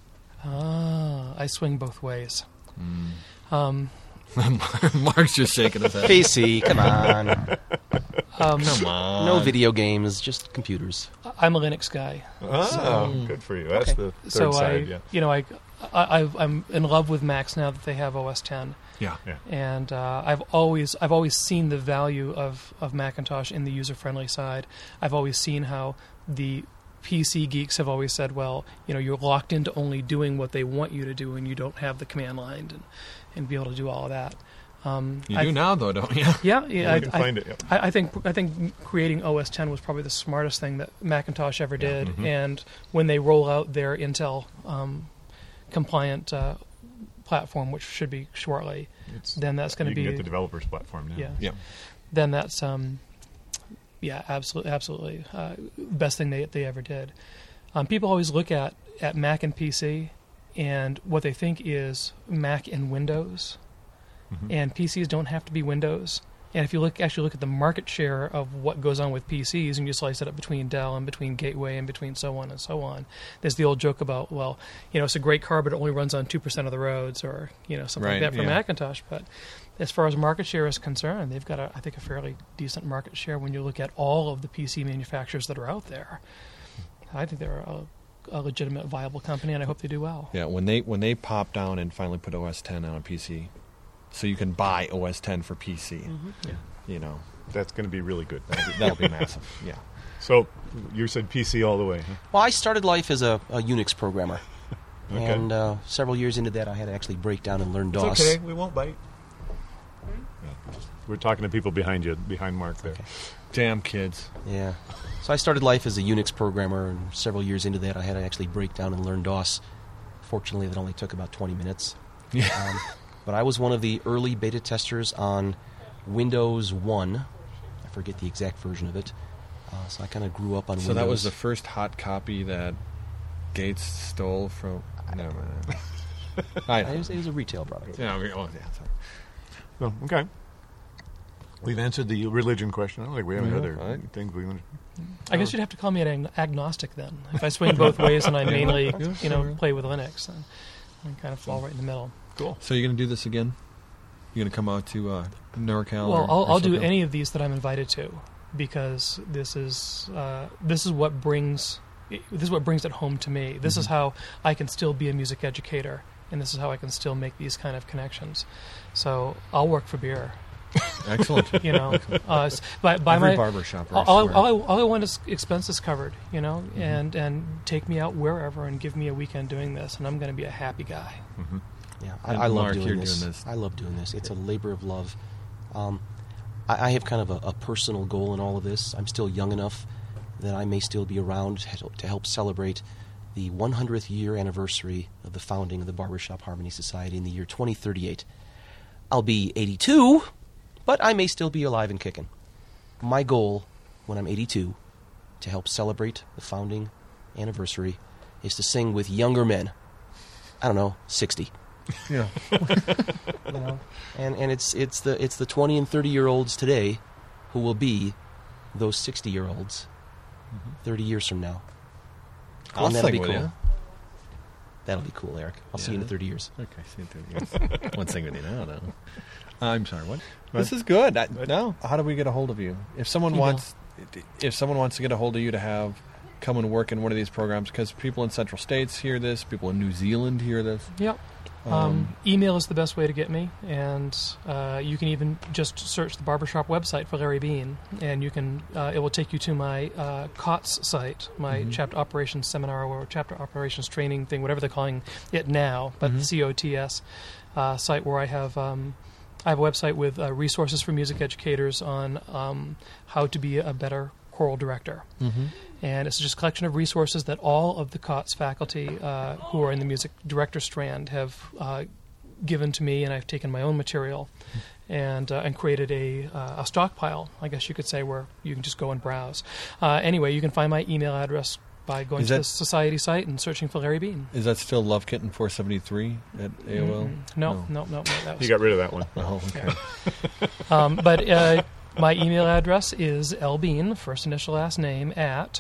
I swing both ways. Mark's just shaking his head. PC, come on. Come on. No video games, just computers. I'm a Linux guy. Good for you. That's the third side. I'm in love with Macs now that they have OS X. Yeah. And I've always seen the value of Macintosh in the user-friendly side. I've always seen how the PC geeks have always said, well, you're locked into only doing what they want you to do, and you don't have the command line and be able to do all of that. You do now, though, don't you? Yeah. I can find it. Yep. I think creating OS X was probably the smartest thing that Macintosh ever did. Mm-hmm. And when they roll out their Intel compliant platform, which should be shortly, then that's going to be... You can get the developers platform now. Yeah. Then that's... absolutely. Best thing they ever did. People always look at Mac and PC, and what they think is Mac and Windows. Mm-hmm. And PCs don't have to be Windows. And if you actually look at the market share of what goes on with PCs, and you slice it up between Dell and between Gateway and between so on and so on, there's the old joke about, well, it's a great car, but it only runs on 2% of the roads, or something like that for Macintosh. But as far as market share is concerned, they've got I think a fairly decent market share when you look at all of the PC manufacturers that are out there. I think they're a legitimate, viable company, and I hope they do well. Yeah, when they pop down and finally put OS X on a PC, so you can buy OS X for PC. Mm-hmm. That's going to be really good. That'll be massive. Yeah. So you said PC all the way, huh? Well, I started life as a Unix programmer. Okay. And several years into that, I had to actually break down and learn DOS. It's okay. We won't bite. Yeah. We're talking to people behind you, behind Mark there. Okay. Damn kids. Yeah. So I started life as a Unix programmer, and several years into that, I had to actually break down and learn DOS. Fortunately, that only took about 20 minutes. Yeah. But I was one of the early beta testers on Windows 1. I forget the exact version of it. So I kind of grew up on Windows. So that was the first hot copy that Gates stole from... No, it was a retail product. Yeah, sorry. Oh, okay. We've answered the religion question. I don't think we have any other things we want to... I guess you'd have to call me an agnostic then. If I swing both ways and I mainly, play with Linux, then I kind of fall right in the middle. Cool. So you're going to do this again? You're going to come out to NorCal? Well, I'll do any of these that I'm invited to, because this is what brings it home to me. This is how I can still be a music educator, and this is how I can still make these kind of connections. So I'll work for beer. Excellent. By Every my barbershop. All I want is expenses covered, and take me out wherever and give me a weekend doing this, and I'm going to be a happy guy. Mm-hmm. Yeah, I love Mark, doing this. I love doing this. It's a labor of love. I have kind of a personal goal in all of this. I'm still young enough that I may still be around to help celebrate the 100th year anniversary of the founding of the Barbershop Harmony Society in the year 2038. I'll be 82, but I may still be alive and kicking. My goal when I'm 82 to help celebrate the founding anniversary is to sing with younger men. I don't know, 60. Yeah. And it's the 20 and 30-year-olds today who will be those 60-year-olds 30 years from now. I'll that'll sing be with cool. you. That'll be cool, Eric. I'll see you in 30 years. Okay, see you in 30 years. Won't sing with you now, though. I'm sorry, what? This is good. No. How do we get a hold of you? If someone wants to get a hold of you to come and work in one of these programs, because people in Central States hear this, people in New Zealand hear this. Yep. Email is the best way to get me, and you can even just search the Barbershop website for Larry Bean, and you can. It will take you to my COTS site, my chapter operations seminar or chapter operations training thing, whatever they're calling it now, but the COTS site, where I have a website with resources for music educators on how to be a better choral director. And it's just a collection of resources that all of the COTS faculty who are in the music director strand have given to me, and I've taken my own material and created a stockpile, I guess you could say, where you can just go and browse. Anyway, you can find my email address by going to the Society site and searching for Larry Bean. Is that still lovekitten473 at AOL? No. That was, you got rid of that one. Oh, okay. But My email address is lbean, first initial last name, at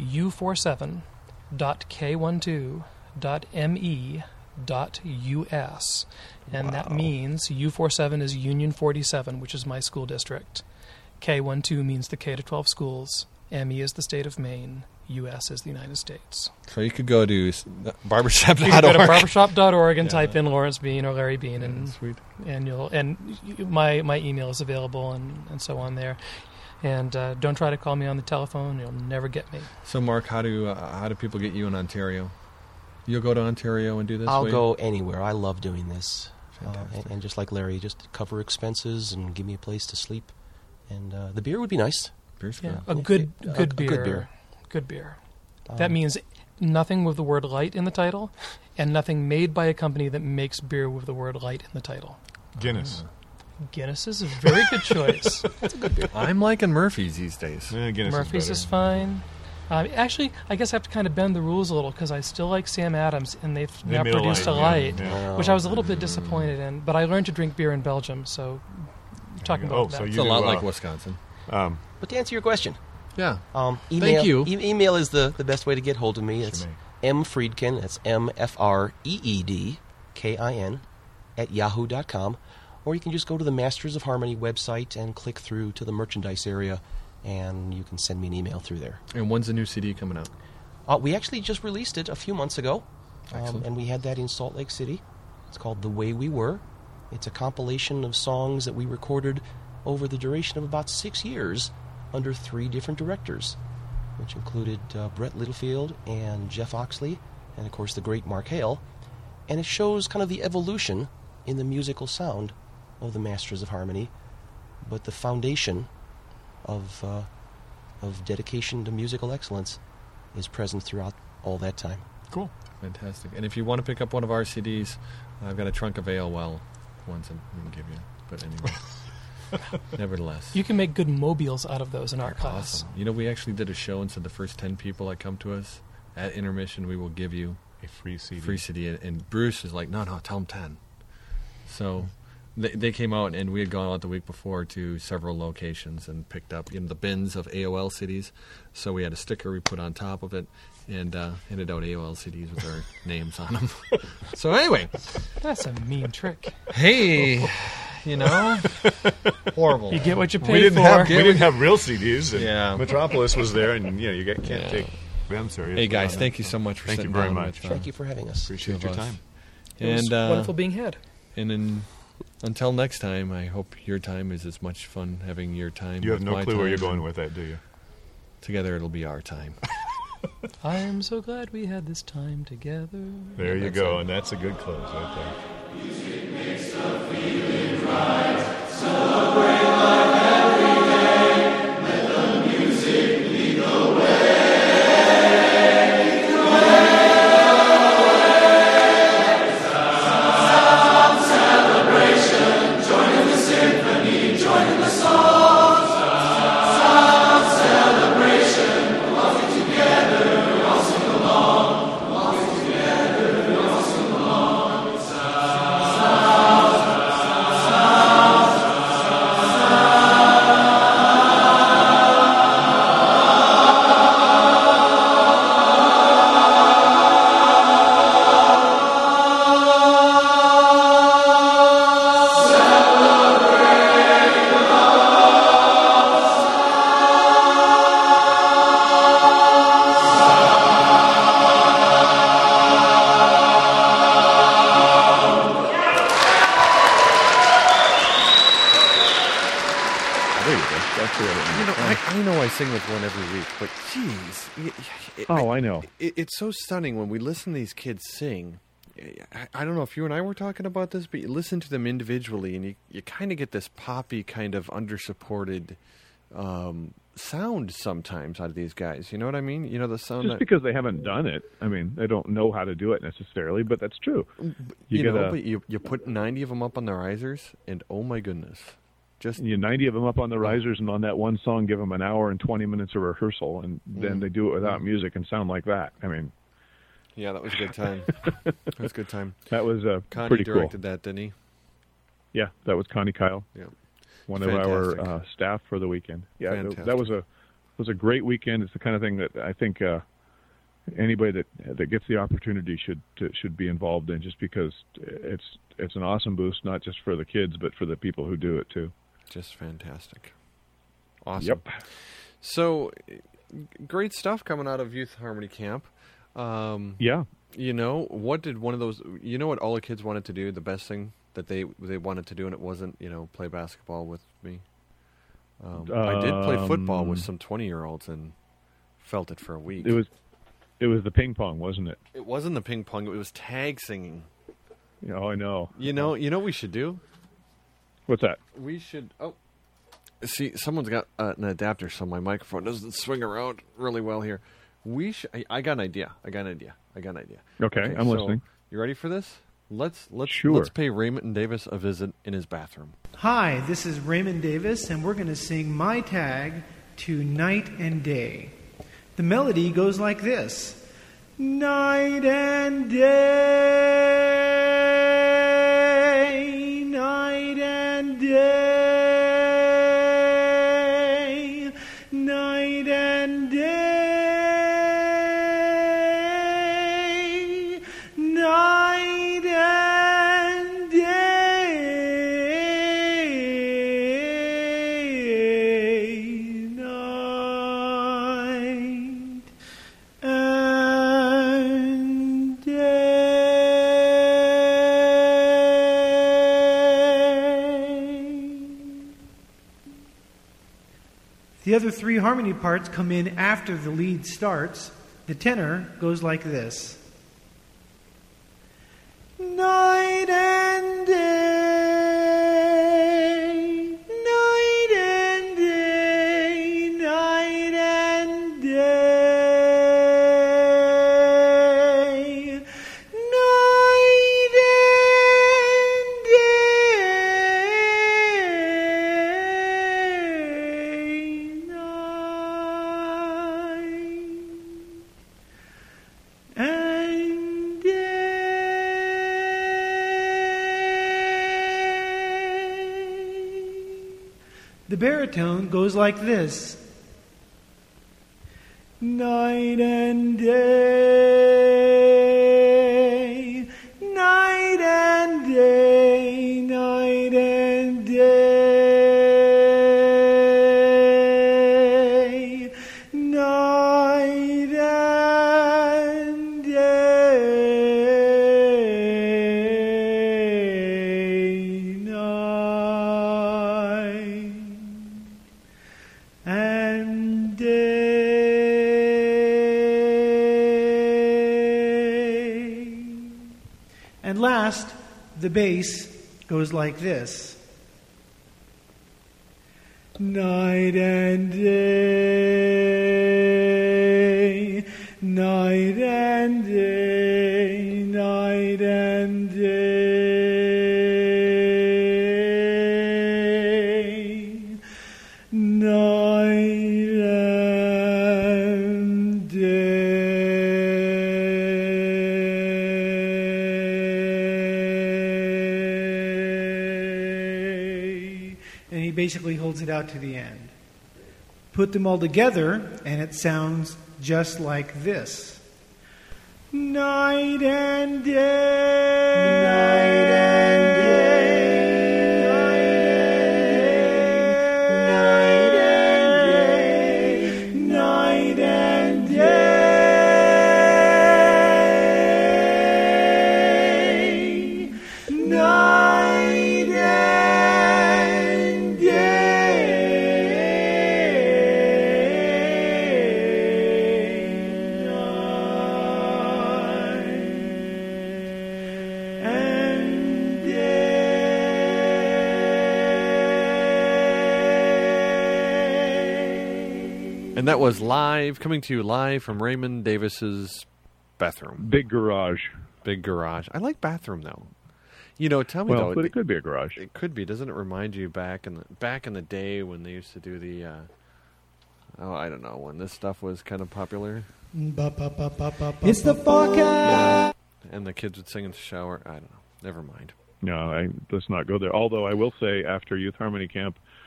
u47.k12.me.us. And that means U47 is Union 47, which is my school district. K12 means the K-12 schools. ME is the state of Maine. US is the United States. So you could go to barbershop.org. You can go to barbershop.org and type in Lawrence Bean or Larry Bean, and sweet. And my email is available and so on there. And don't try to call me on the telephone; you'll never get me. So, Mark, how do people get you in Ontario? You'll go to Ontario and do this? I'll go anywhere. I love doing this. Fantastic. And just like Larry, just cover expenses and give me a place to sleep. And the beer would be nice. Beer's Yeah, good. a good beer. Good beer. Good beer. That means nothing with the word light in the title, and nothing made by a company that makes beer with the word light in the title. Guinness. Guinness is a very good choice. That's a good beer. I'm liking Murphy's these days. Yeah, Guinness Murphy's is is fine. Actually, I guess I have to kind of bend the rules a little because I still like Sam Adams, and they've now made a produced a light, light, yeah. which I was a little bit disappointed in. But I learned to drink beer in Belgium, so talking about that. so It's you a lot do, like Wisconsin. But to answer your question, Yeah. email, Thank you. Email is the best way to get hold of me. It's may. mfriedkin, that's MFREEDKIN, at yahoo.com. Or you can just go to the Masters of Harmony website and click through to the merchandise area, and you can send me an email through there. And when's the new CD coming out? We actually just released it a few months ago, and we had that in Salt Lake City. It's called The Way We Were. It's a compilation of songs that we recorded over the duration of about 6 years under 3 different directors, which included Brett Littlefield and Jeff Oxley, and of course the great Mark Hale. And it shows kind of the evolution in the musical sound of the Masters of Harmony, but the foundation of dedication to musical excellence is present throughout all that time. Cool. Fantastic. And if you want to pick up one of our CDs, I've got a trunk of AOL ones that we can give you. But anyway, nevertheless. You can make good mobiles out of those in our class. Awesome. You know, we actually did a show and said the first 10 people that come to us at intermission, we will give you A free CD. free CD. And Bruce is like, no, tell them 10. So they came out, and we had gone out the week before to several locations and picked up the bins of AOL CDs. So we had a sticker we put on top of it and handed out AOL CDs with our names on them. So anyway. That's a mean trick. Hey, horrible. You get what you pay We didn't for. have we didn't have real CDs. And Yeah. Metropolis was there, and you can't take them serious. Hey guys, thank you so much for Thank you sitting very down much. with, Thank you for having us. Appreciate two your of us. time. It was And wonderful being had. And then until next time, I hope your time is as much fun having your time. You have with no my clue where time, you're going and with that, do you? Together, it'll be our time. I'm so glad we had this time together. There you that's go, it. and that's a good close right there. I know I sing this one every week, but geez. I know. It's so stunning when we listen to these kids sing. I don't know if you and I were talking about this, but you listen to them individually, and you kind of get this poppy kind of undersupported sound sometimes out of these guys. You know what I mean? The sound Just because they haven't done it. I mean, they don't know how to do it necessarily, but that's true. But you put 90 of them up on the risers, and oh my goodness. Just 90 of them up on the risers, and on that one song, give them an hour and 20 minutes of rehearsal, and then they do it without music and sound like that. I mean, yeah, that was a good time. That was a good time. That was Connie pretty cool. directed that, didn't he? Yeah, that was Connie Kyle. Yeah. one of our staff for the weekend. Yeah, that was a great weekend. It's the kind of thing that I think anybody that gets the opportunity should be involved in, just because it's an awesome boost, not just for the kids, but for the people who do it too. Just fantastic. Awesome. Yep. So, great stuff coming out of Youth Harmony Camp. Yeah. You know, what did one of those, you know what all the kids wanted to do, the best thing that they wanted to do, and it wasn't, play basketball with me? I did play football with some 20-year-olds and felt it for a week. It was the ping pong, wasn't it? It wasn't the ping pong, it was tag singing. Oh, I know. You know what we should do? What's that? We should, see, someone's got an adapter, so my microphone doesn't swing around really well here. I got an idea. Okay, I'm listening. You ready for this? Let's Sure. pay Raymond Davis a visit in his bathroom. Hi, this is Raymond Davis, and we're going to sing my tag to Night and Day. The melody goes like this. Night and day, night and day, night and day, night and day, night and day. The other three harmony parts come in after the lead starts. The tenor goes like this. Night and day, night and day, night and day, night and day, night and day. The baritone goes like this. Night and day, night and day, night and day, night and day, night and day. And last, the bass goes like this. Night and day, night and day, night and day, night and day. And he basically holds it out to the end. Put them all together, and it sounds just like this. Night and day, night and day, night and day, night and day, night and And that was coming to you live from Raymond Davis's bathroom. Big garage. Big garage. I like bathroom, though. Tell me, Well, though. but it could be a garage. It could be. Doesn't it remind you back in the day when they used to do the, I don't know, when this stuff was kind of popular? It's the forecast. And the kids would sing in the shower. I don't know. Never mind. No, let's not go there. Although I will say, after Youth Harmony Camp,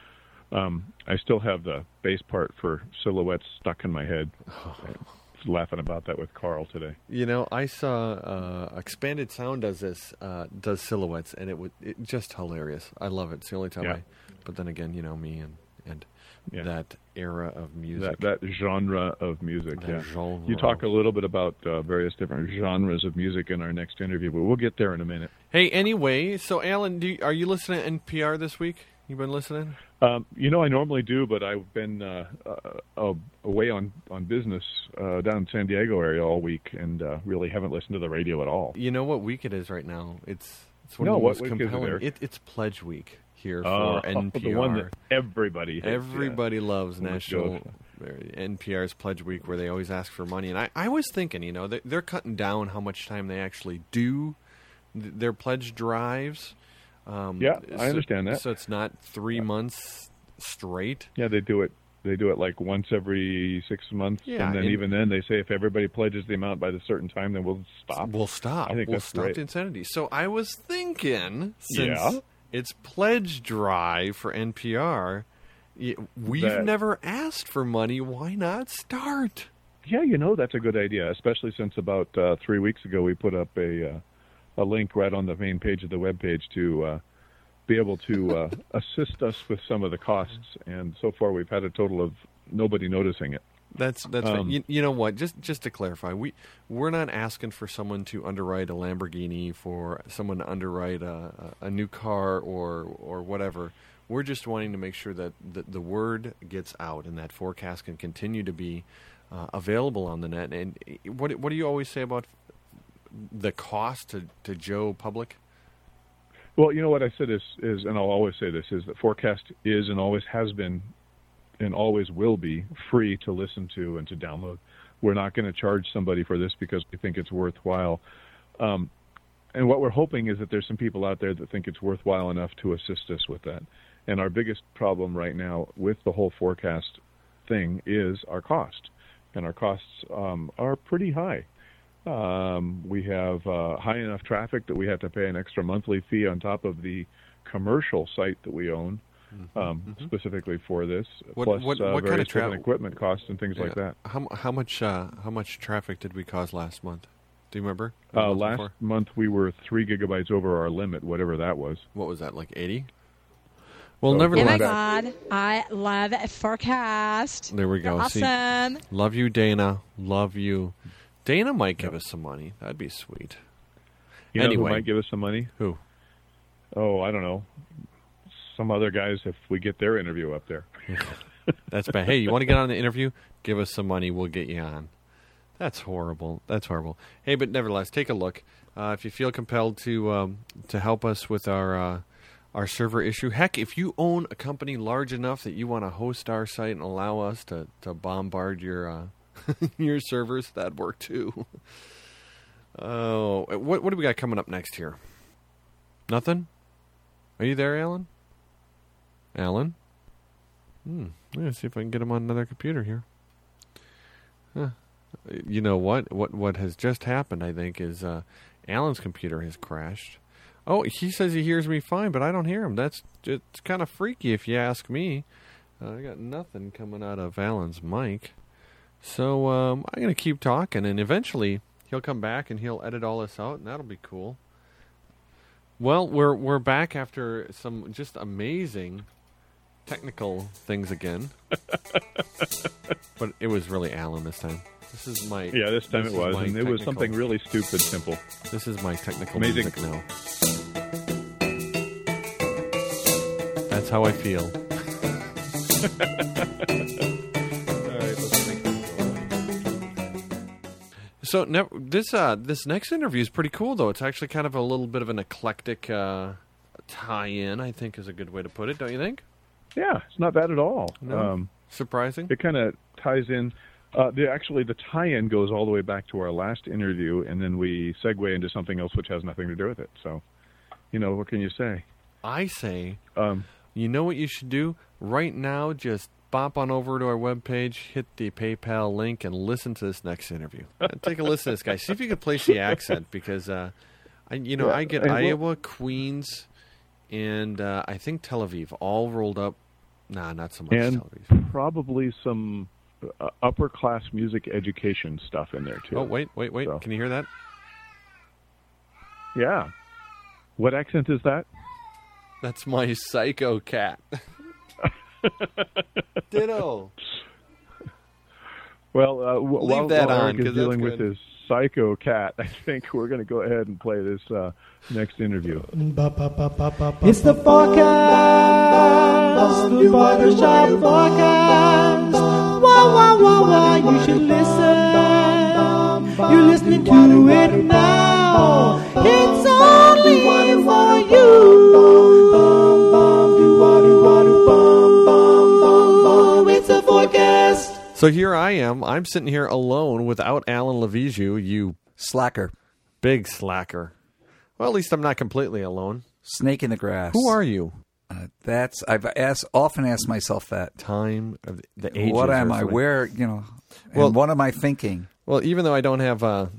I still have the bass part for Silhouettes stuck in my head. I was laughing about that with Carl today. You know, I saw Expanded Sound does Silhouettes, and it just hilarious. I love it. It's the only time but then again, you know me and that era of music. That genre of music, Genre. You talk a little bit about various different genres of music in our next interview, but we'll get there in a minute. Hey, anyway, so Alan, are you listening to NPR this week? You been listening? You know, I normally do, but I've been away on business down in San Diego area all week, and really haven't listened to the radio at all. You know what week it is right now? It's one of the most compelling. It's Pledge Week here for NPR. The one that everybody hates, loves National NPR's Pledge Week, where they always ask for money. And I was thinking, you know, they're cutting down how much time they actually do their pledge drives. I understand that. So it's not 3 months straight. Yeah, they do it. They do it like once every 6 months, and then even then they say if everybody pledges the amount by the certain time, then we'll stop. We'll stop. I think we'll that's stop great. the insanity. So I was thinking, since it's pledge drive for NPR, we've never asked for money. Why not start? Yeah, you know, that's a good idea, especially since about 3 weeks ago we put up a link right on the main page of the webpage to be able to assist us with some of the costs. And so far we've had a total of nobody noticing it. That's right. You know what? Just to clarify, we're not asking for someone to underwrite a Lamborghini, for someone to underwrite a new car or whatever. We're just wanting to make sure that the word gets out and that Forecast can continue to be available on the net. And what do you always say about the cost to Joe Public? Well, you know what I said is, and I'll always say this, is that Forecast is and always has been and always will be free to listen to and to download. We're not going to charge somebody for this because we think it's worthwhile. And what we're hoping is that there's some people out there that think it's worthwhile enough to assist us with that. And our biggest problem right now with the whole Forecast thing is our cost. And our costs are pretty high. We have high enough traffic that we have to pay an extra monthly fee on top of the commercial site that we own, specifically for this. Plus what various kind of equipment costs and things like that. How much traffic did we cause last month? Do you remember? Last month we were 3 gigabytes over our limit, whatever that was. What was that, like 80? Well, nevertheless. Oh my God, I love Forecast. There we go. Awesome. See, love you, Dana. Love you. Dana might give us some money. That'd be sweet. You know who might give us some money? Who? Oh, I don't know. Some other guys, if we get their interview up there. That's bad. Hey, you want to get on the interview? Give us some money. We'll get you on. That's horrible. That's horrible. Hey, but nevertheless, take a look. If you feel compelled to help us with our server issue, heck, if you own a company large enough that you want to host our site and allow us to bombard your your servers, that'd work too. Oh, what do we got coming up next here? Nothing? Are you there, Alan? Alan? Let's see if I can get him on another computer here. Huh. You know what? What has just happened, I think, is Alan's computer has crashed. Oh, he says he hears me fine, but I don't hear him. It's kind of freaky if you ask me. I got nothing coming out of Alan's mic. So I'm going to keep talking, and eventually he'll come back and he'll edit all this out, and that'll be cool. Well, we're back after some just amazing technical things again. But it was really Alan this time. This is my... Yeah, this time it was, and it was something really stupid simple. This is my technical amazing music now. That's how I feel. So this next interview is pretty cool, though. It's actually kind of a little bit of an eclectic tie-in, I think is a good way to put it, don't you think? Yeah, it's not bad at all. No? Surprising? It kind of ties in. The tie-in goes all the way back to our last interview, and then we segue into something else which has nothing to do with it. So, what can you say? I say, you know what you should do? Right now, just bop on over to our webpage, hit the PayPal link, and listen to this next interview. Take a listen to this guy. See if you can place the accent, because I get Iowa, Queens, and I think Tel Aviv all rolled up Nah, not so much and television. probably some upper class music education stuff in there too. Oh, wait. So. Can you hear that? Yeah. What accent is that? That's my psycho cat. Ditto. Well, while that on, Eric is 'cause dealing that's with good. his psycho cat, I think we're going to go ahead and play this next interview. It's the forecast, the Barbershop forecast. Wah, wah, wah, wah, you should listen. You're listening to it now. It's only for you. It's the forecast. So here I am. I'm sitting here alone without Alan Leviziou, you Slacker. big slacker. Well, at least I'm not completely alone. Snake in the grass. Who are you? I've often asked myself that. Time of the ages. What am or I? something. Where, and Well- what am I thinking? Well, even though I don't have Alan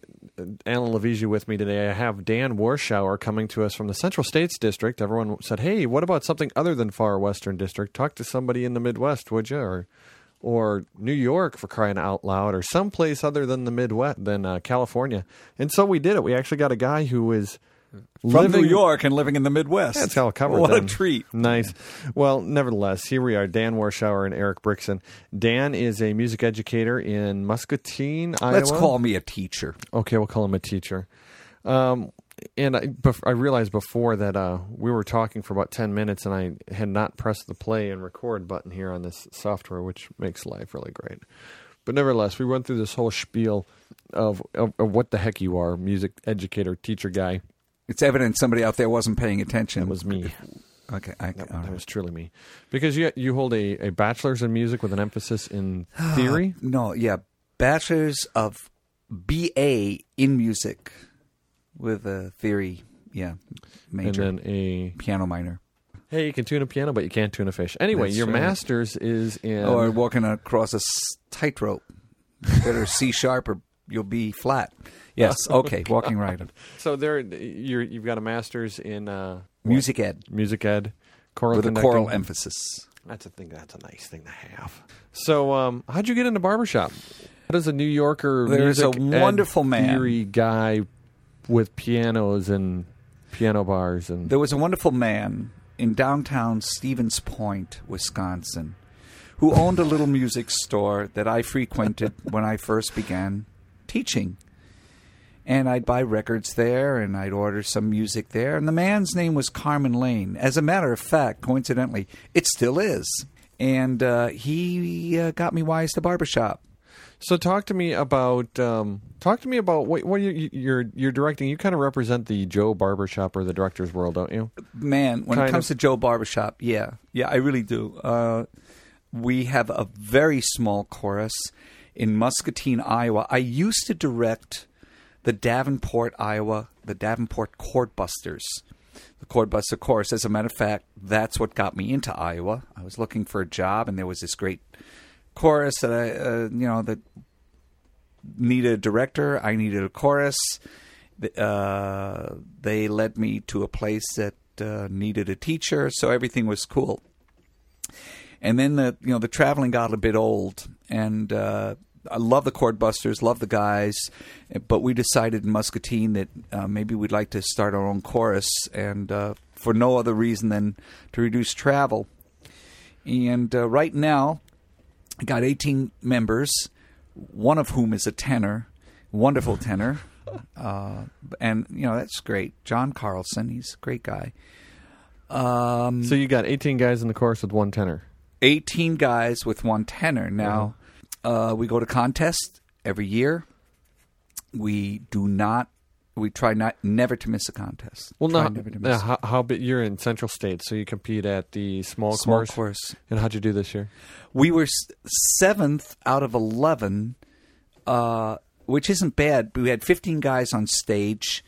Leviziou with me today, I have Dan Warschauer coming to us from the Central States District. Everyone said, hey, what about something other than Far Western District? Talk to somebody in the Midwest, would you? Or New York, for crying out loud, or someplace other than the Midwest, than California. And so we did it. We actually got a guy who is From New York and living in the Midwest. That's all covered. What then. a treat. Nice. Well, nevertheless, here we are, Dan Warschauer and Eric Brixen. Dan is a music educator in Muscatine, Iowa. Let's call me a teacher. Okay, we'll call him a teacher. And I realized before that we were talking for about 10 minutes, and I had not pressed the play and record button here on this software, which makes life really great. But nevertheless, we went through this whole spiel of what the heck you are, music educator, teacher guy. It's evident somebody out there wasn't paying attention. That was me. Okay. That was truly me. Because you hold a bachelor's in music with an emphasis in theory? No, yeah. Bachelor's of BA in music with a theory, major. And then a piano minor. Hey, you can tune a piano, but you can't tune a fish. Anyway, That's your right. master's is in... Or walking across a tightrope. Better C sharp or you'll be flat. Yes, okay, walking right. So you've got a master's in... Music ed. Music ed. Choral with conducting. a choral emphasis. That's a nice thing to have. So how'd you get into barbershop? How does a New Yorker There's a music wonderful ed man. theory guy with pianos and piano bars and... There was a wonderful man in downtown Stevens Point, Wisconsin, who owned a little music store that I frequented when I first began teaching. And I'd buy records there, and I'd order some music there. And the man's name was Carmen Lane. As a matter of fact, coincidentally, it still is. And he got me wise to barbershop. So talk to me about what you're directing. You kind of represent the Joe Barbershop or the director's world, don't you? Man, when it comes to Joe Barbershop, yeah, I really do. We have a very small chorus in Muscatine, Iowa. I used to direct the Davenport, Iowa, the Davenport Chordbusters. The Chordbuster Chorus. As a matter of fact, that's what got me into Iowa. I was looking for a job, and there was this great chorus that that needed a director. I needed a chorus. They led me to a place that needed a teacher, so everything was cool. And then the traveling got a bit old, and I love the Chordbusters, love the guys, but we decided in Muscatine that maybe we'd like to start our own chorus, and for no other reason than to reduce travel. And right now, I got 18 members, one of whom is a tenor, wonderful tenor, and that's great. John Carlson, he's a great guy. So you got 18 guys in the chorus with one tenor. 18 guys with one tenor. Now, we go to contests every year. We try never to miss a contest. Well, how big? You're in Central States, so you compete at the small course. And how'd you do this year? We were 7th out of 11, which isn't bad. We had 15 guys on stage,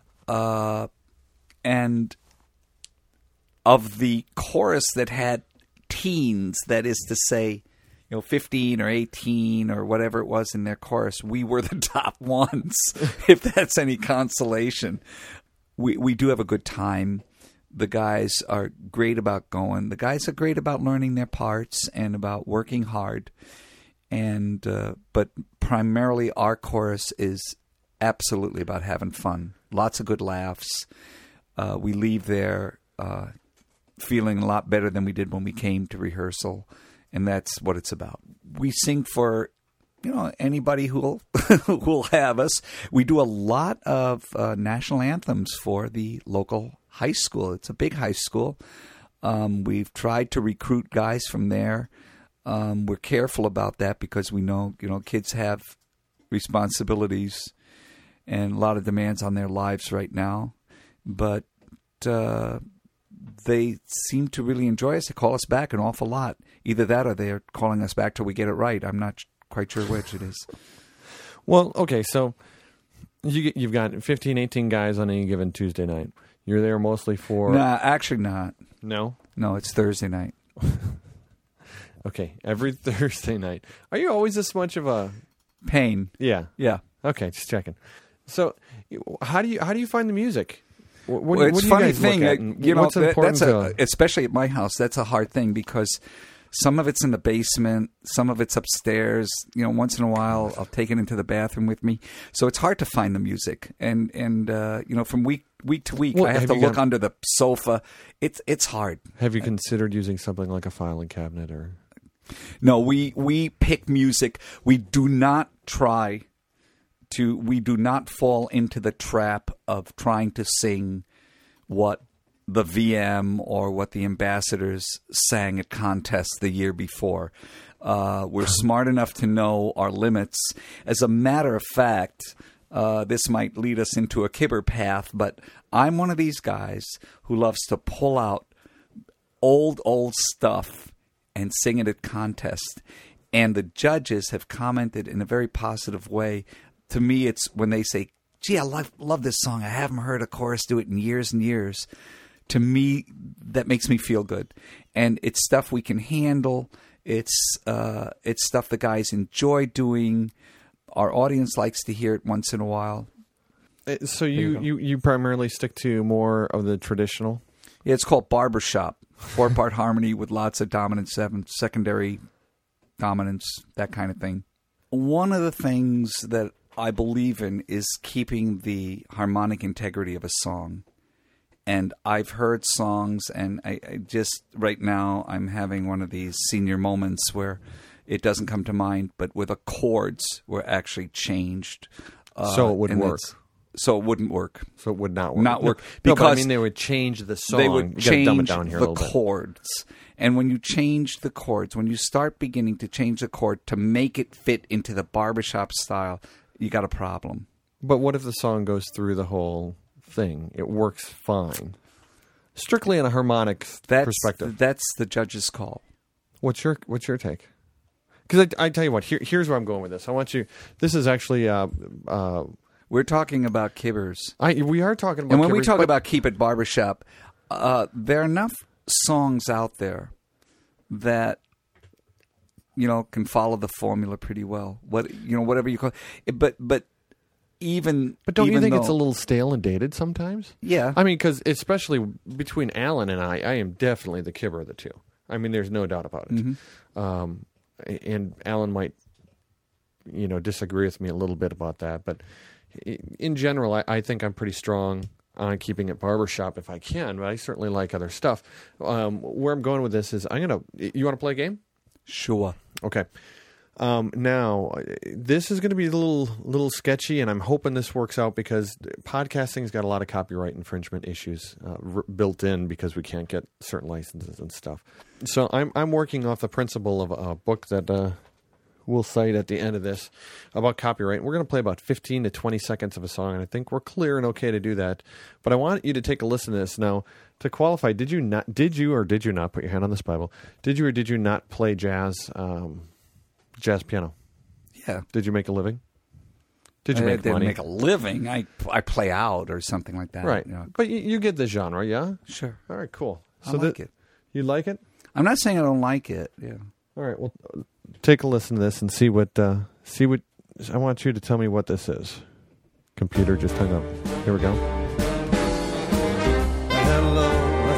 and of the chorus that had teens, that is to say, 15 or 18 or whatever it was in their chorus, we were the top ones, if that's any consolation. We do have a good time. The guys are great about going. The guys are great about learning their parts and about working hard. And but primarily our chorus is absolutely about having fun. Lots of good laughs. We leave there feeling a lot better than we did when we came to rehearsal, and that's what it's about. We sing for anybody who'll who'll have us. We do a lot of national anthems for the local high school. It's a big high school. We've tried to recruit guys from there. We're careful about that because we know, kids have responsibilities and a lot of demands on their lives right now. But they seem to really enjoy us. They call us back an awful lot. Either that or they're calling us back till we get it right. I'm not quite sure which it is. Well, okay, so you've got 15, 18 guys on any given Tuesday night. You're there mostly for... Nah, actually not. No? No, it's Thursday night. Okay, every Thursday night. Are you always this much of a... Pain. Yeah. Yeah. Okay, just checking. So, how do you find the music? Well, it's a funny thing. What's important especially at my house, that's a hard thing because some of it's in the basement, some of it's upstairs. Once in a while, I'll take it into the bathroom with me. So it's hard to find the music. And from week to week, I have to look under the sofa. It's hard. Have you considered using something like a filing cabinet or? No, we pick music. We do not fall into the trap of trying to sing what the VM or what the Ambassadors sang at contests the year before. We're smart enough to know our limits. As a matter of fact, this might lead us into a kibber path, but I'm one of these guys who loves to pull out old stuff and sing it at contests. And the judges have commented in a very positive way. To me, it's when they say, gee, I love this song. I haven't heard a chorus do it in years and years. To me, that makes me feel good. And it's stuff we can handle. It's stuff the guys enjoy doing. Our audience likes to hear it once in a while. So you primarily stick to more of the traditional? Yeah, it's called barbershop. 4-part harmony with lots of dominant seventh, secondary dominance, that kind of thing. One of the things that I believe in is keeping the harmonic integrity of a song. And I've heard songs, and I just, right now, I'm having one of these senior moments where it doesn't come to mind, but where the chords were actually changed. So it would work. So it wouldn't work. So it would not work. Not work. No, but I mean, they would change the song. They would change dumb it down here the chords. And when you change the chords, when you start beginning to change the chord to make it fit into the barbershop style, you got a problem. But what if the song goes through the whole thing? It works fine. Strictly in a harmonic perspective. That's the judge's call. What's your take? Because I tell you what, here's where I'm going with this. I want you. This is actually. We're talking about kibbers. We are talking about. And when kibbers, we talk about Keep It Barbershop, there are enough songs out there that can follow the formula pretty well. Whatever you call it. But don't you think it's a little stale and dated sometimes? Yeah. I mean, because especially between Alan and I am definitely the kibber of the two. I mean, there's no doubt about it. Mm-hmm. And Alan might, disagree with me a little bit about that. But in general, I think I'm pretty strong on keeping it barbershop if I can. But I certainly like other stuff. Where I'm going with this is you want to play a game? Sure. Okay. Now, this is going to be a little sketchy, and I'm hoping this works out because podcasting's got a lot of copyright infringement issues built in because we can't get certain licenses and stuff. So I'm working off the principle of a book that we'll cite at the end of this about copyright. We're going to play about 15 to 20 seconds of a song, and I think we're clear and okay to do that. But I want you to take a listen to this. Now, to qualify, did you or did you not, put your hand on this Bible, did you or did you not play jazz piano? Yeah. Did you make a living? Did you make money? I didn't make a living. I play out or something like that. Right. But you get the genre, yeah? Sure. All right, cool. So I like it. You like it? I'm not saying I don't like it. Yeah. All right, well, take a listen to this and see what I want you to tell me what this is. Computer just hung up. Here we go. Hello,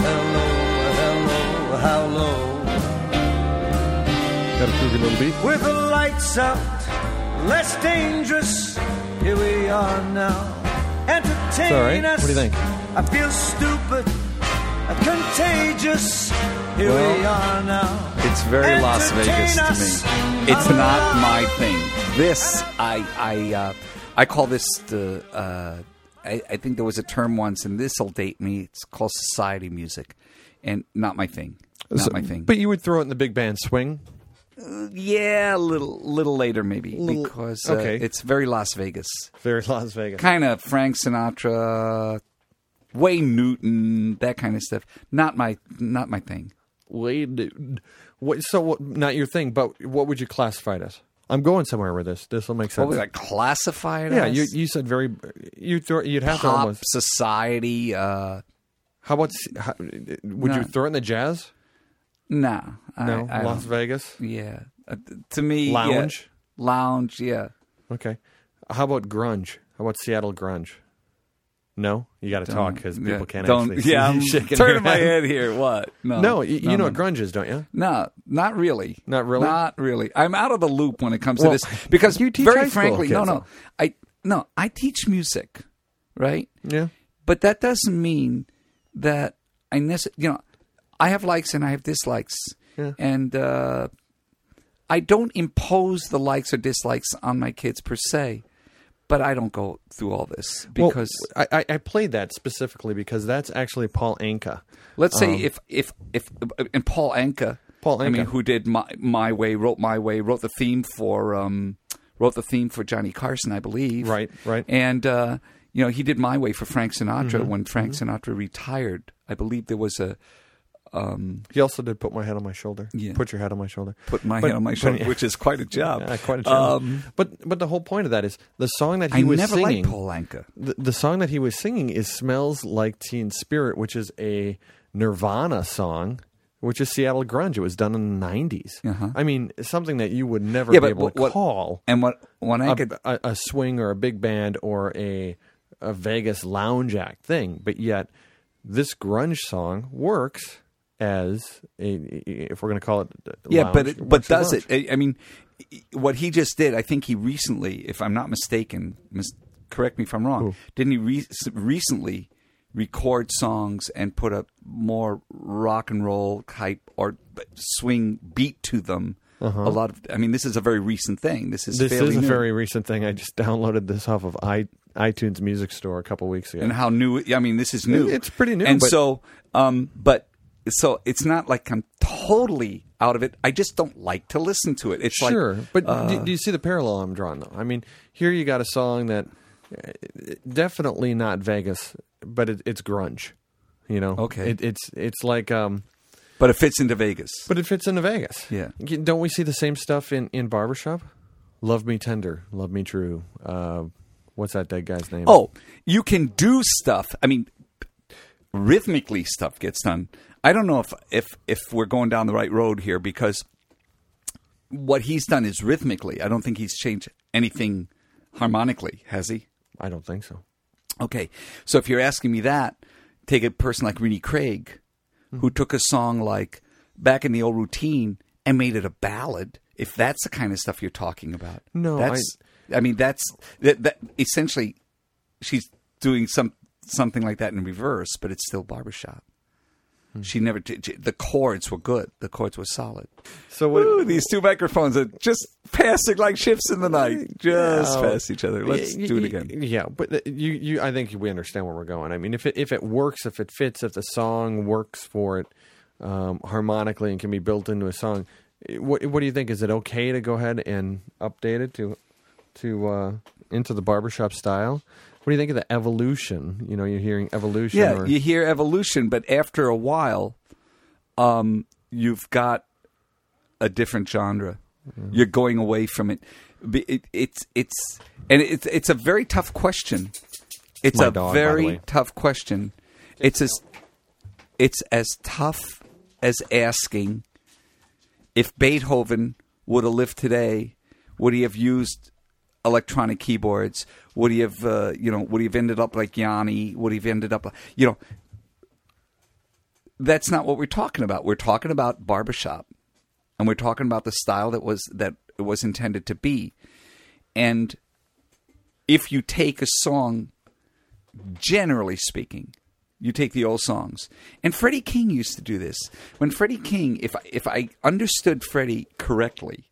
got a groovy little beat. With the lights out, less dangerous. Here we are now. Entertain It's all right. us. What do you think? I feel stupid, contagious. Here we are now. It's very Las Vegas to me. It's not my thing. This, I call this I think there was a term once, and this will date me. It's called society music, and not my thing. Not my thing. But you would throw it in the big band swing? Yeah, a little later maybe, because it's very Las Vegas. Very Las Vegas. Kind of Frank Sinatra, Wayne Newton, that kind of stuff. Not my thing. Wayne Newton. Not your thing, but what would you classify it as? I'm going somewhere with this. This will make sense. What would I classify it yeah, as? you said very. You'd have to Pop, almost society. How about? Would you throw it in the jazz? No. No, I Las don't. Vegas. Yeah, to me, Lounge. Yeah. Lounge. Yeah. Okay. How about grunge? How about Seattle grunge? No, you got to talk because people can't actually see I'm you shaking turning your my head. head here. What? No, you know what grunge is, don't you? No, not really. Not really? Not really. I'm out of the loop when it comes to this because, you teach very high school frankly, kids, I teach music, right? Yeah. But that doesn't mean that I have likes and I have dislikes, and I don't impose the likes or dislikes on my kids per se. But I don't go through all this because I played that specifically because that's actually Paul Anka. Let's say if Paul Anka, I mean, who did my Way, wrote the theme for Johnny Carson, I believe. Right. And he did My Way for Frank Sinatra when Frank Sinatra retired. I believe there was a. He also did Put My Head on My Shoulder. Yeah. Put Your Head on My Shoulder. Put My Head on My Shoulder, which is quite a job. Yeah, quite a job. But the whole point of that is the song that he was singing. I never liked Paul Anka. The song that he was singing is "Smells Like Teen Spirit," which is a Nirvana song, which is Seattle grunge. It was done in the 90s. Uh-huh. I mean, something that you would never be able to call a swing or a big band or a Vegas lounge act thing. But yet, this grunge song works as if we're going to call it lounge, but does it? I mean, what he just did, I think he recently, if I'm not mistaken, correct me if I'm wrong, didn't he recently record songs and put a more rock and roll type or swing beat to them? A lot of, I mean, this is a very recent thing. This is a very recent thing. I just downloaded this off of iTunes Music Store a couple weeks ago. And how new? I mean, this is new. It's pretty new. And so it's not like I'm totally out of it. I just don't like to listen to it. It's but do you see the parallel I'm drawing, though? I mean, here you got a song that definitely not Vegas, but it's grunge. You know, okay. It's like, but it fits into Vegas. But it fits into Vegas. Yeah. Don't we see the same stuff in Barbershop? Love Me Tender, Love Me True. What's that dead guy's name? Oh, you can do stuff. I mean, rhythmically stuff gets done. I don't know if we're going down the right road here because what he's done is rhythmically. I don't think he's changed anything harmonically, has he? I don't think so. Okay. So if you're asking me that, take a person like Rennie Craig, who took a song like Back in the Old Routine and made it a ballad, if that's the kind of stuff you're talking about. No, that's essentially she's doing something like that in reverse, but it's still barbershop. She never. The chords were good. The chords were solid. So these two microphones are just passing like ships in the night, just past each other. Let's do it again. Yeah, but you. I think we understand where we're going. I mean, if it works, if it fits, if the song works for it harmonically and can be built into a song, what do you think? Is it okay to go ahead and update it to into the barbershop style? What do you think of the evolution? You know, you're hearing evolution. Yeah, you hear evolution, but after a while, you've got a different genre. Mm-hmm. You're going away from it. It's a very tough question. It's a very tough question. It's as tough as asking if Beethoven would have lived today, would he have used electronic keyboards? Would he have, would he have ended up like Yanni? Would he have ended up, that's not what we're talking about. We're talking about barbershop. and we're talking about the style that it was intended to be. And if you take a song, generally speaking, you take the old songs. And Freddie King used to do this. When Freddie King, if I understood Freddie correctly,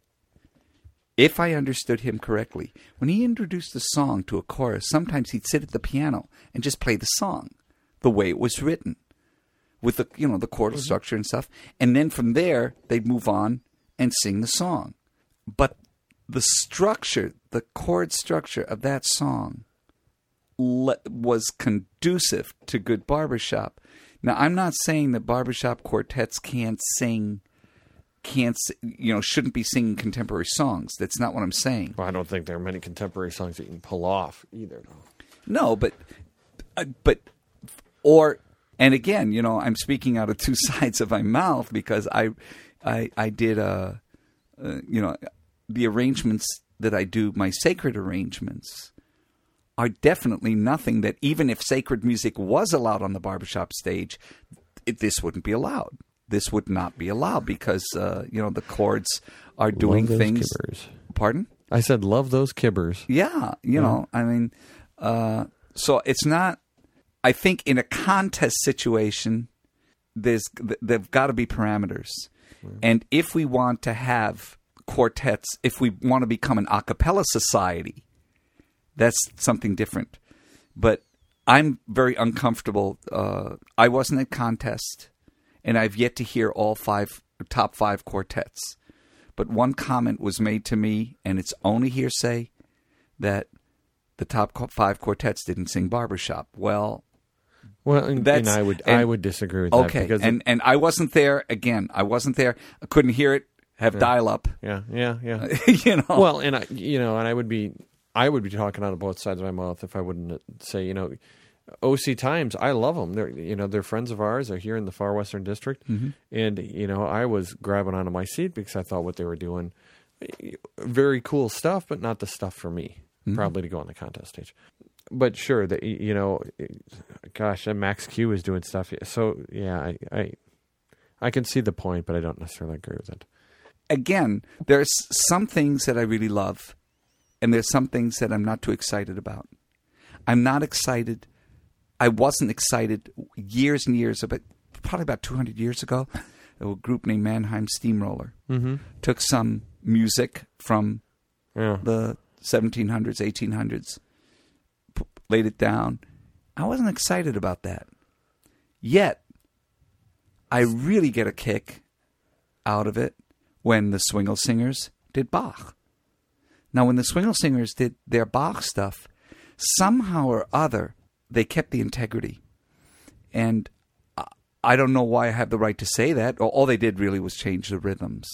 when he introduced a song to a chorus, sometimes he'd sit at the piano and just play the song the way it was written, with the chordal structure and stuff. And then from there, they'd move on and sing the song. But the structure, the chord structure of that song was conducive to good barbershop. Now, I'm not saying that barbershop quartets shouldn't be singing contemporary songs. That's not what I'm saying. Well, I don't think there are many contemporary songs that you can pull off either. No, and again, I'm speaking out of two sides of my mouth because I did the arrangements that I do, my sacred arrangements, are definitely nothing that, even if sacred music was allowed on the barbershop stage, this wouldn't be allowed. This would not be allowed because, the chords are doing things. Kibbers. Pardon? I said, love those kibbers. Yeah, so it's not. I think in a contest situation, there've got to be parameters, and if we want to have quartets, if we want to become an a cappella society, that's something different. But I'm very uncomfortable. I wasn't at contest, and I've yet to hear all top five quartets. But one comment was made to me, and it's only hearsay, that the top five quartets didn't sing barbershop. Well, and I would disagree with that. Okay, and I wasn't there. Again, I wasn't there. I couldn't hear it. Have dial-up. Yeah. Well, and I would be talking out of both sides of my mouth if I wouldn't say, OC Times, I love them. They're friends of ours. They're here in the Far Western District, and I was grabbing onto my seat because I thought what they were doing, very cool stuff, but not the stuff for me. Probably to go on the contest stage. But sure, gosh, Max Q is doing stuff. So yeah, I can see the point, but I don't necessarily agree with it. Again, there's some things that I really love, and there's some things that I'm not too excited about. I'm not excited. I wasn't excited years and years, probably about 200 years ago. A group named Mannheim Steamroller took some music from the 1700s, 1800s, laid it down. I wasn't excited about that. Yet, I really get a kick out of it when the Swingle Singers did Bach. Now, when the Swingle Singers did their Bach stuff, somehow or other, they kept the integrity. And I don't know why I have the right to say that. All they did really was change the rhythms.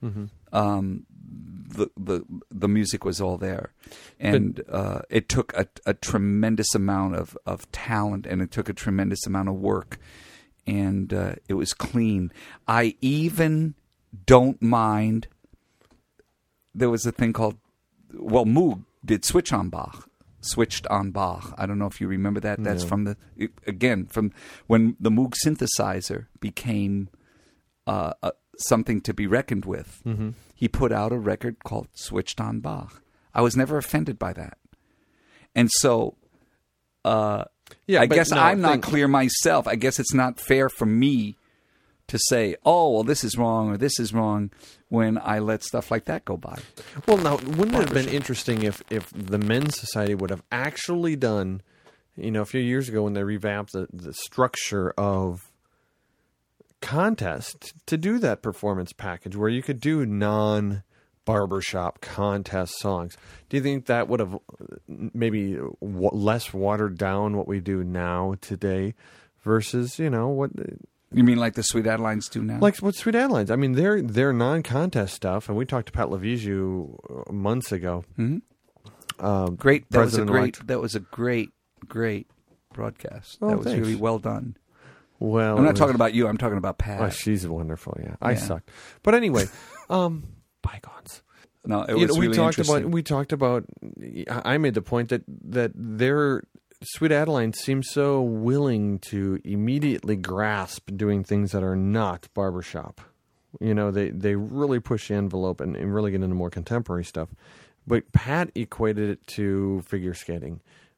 The music was all there. And it took a tremendous amount of talent, and it took a tremendous amount of work. And it was clean. I even don't mind. There was a thing called, Moog did Switched on Bach. I don't know if you remember that. That's from from when the Moog synthesizer became something to be reckoned with. He put out a record called Switched on Bach. I was never offended by that. And so I guess I'm not clear myself. I guess it's not fair for me to say, this is wrong or this is wrong when I let stuff like that go by. Well, now, wouldn't it have been interesting if the Men's Society would have actually done, a few years ago when they revamped the structure of contest, to do that performance package where you could do non-barbershop contest songs? Do you think that would have maybe less watered down what we do now today versus, what... You mean like the Sweet Adelines do now? Like what Sweet Adelines? I mean, they're non-contest stuff, and we talked to Pat LaVigiu months ago. Great. That was a great broadcast. Oh, that was thanks. really well done. Well, I'm not talking about you. I'm talking about Pat. Oh, she's wonderful. Yeah, I sucked. But anyway, bygones. No, it was really interesting. We talked about. I made the point that their Sweet Adeline seems so willing to immediately grasp doing things that are not barbershop. They really push the envelope and really get into more contemporary stuff. But Pat equated it to figure skating.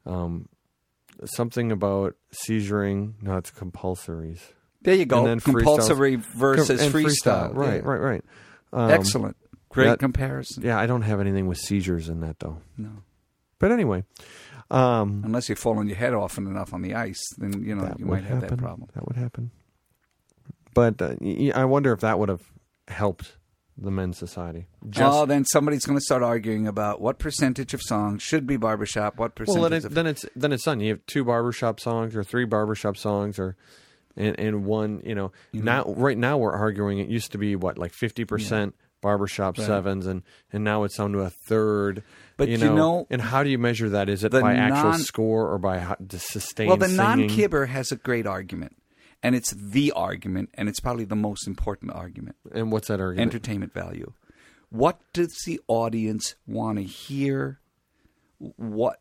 Something about seizuring. No, it's compulsories. There you go. And then compulsory versus freestyle. Right. Excellent. Great comparison. Yeah, I don't have anything with seizures in that, though. No. But anyway. Unless you're falling your head often enough on the ice, then, you might have that problem. That would happen. But I wonder if that would have helped the men's society. Then somebody's going to start arguing about what percentage of songs should be barbershop, what percentage then it's done. You have 2 barbershop songs or 3 barbershop songs and one, Now right now we're arguing it used to be like 50% barbershop sevens and now it's down to a third. But and how do you measure that? Is it by actual score or by sustained singing? Well, the non-kibber has a great argument. And it's the argument, and it's probably the most important argument. And what's that argument? Entertainment value. What does the audience want to hear? What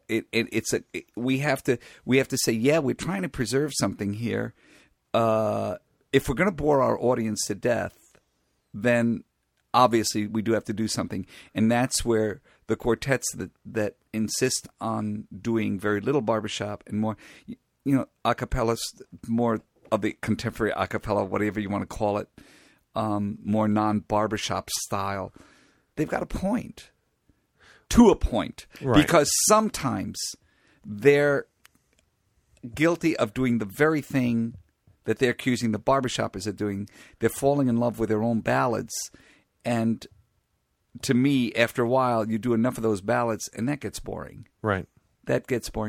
we have to say, yeah, we're trying to preserve something here. If we're going to bore our audience to death, then obviously we do have to do something, and that's where the quartets that insist on doing very little barbershop and more, a cappella, more of the contemporary a cappella, whatever you want to call it, more non-barbershop style, they've got a point. To a point. Right. Because sometimes they're guilty of doing the very thing that they're accusing the barbershoppers of doing. They're falling in love with their own ballads. And to me, after a while, you do enough of those ballads, and that gets boring. Right. That gets boring.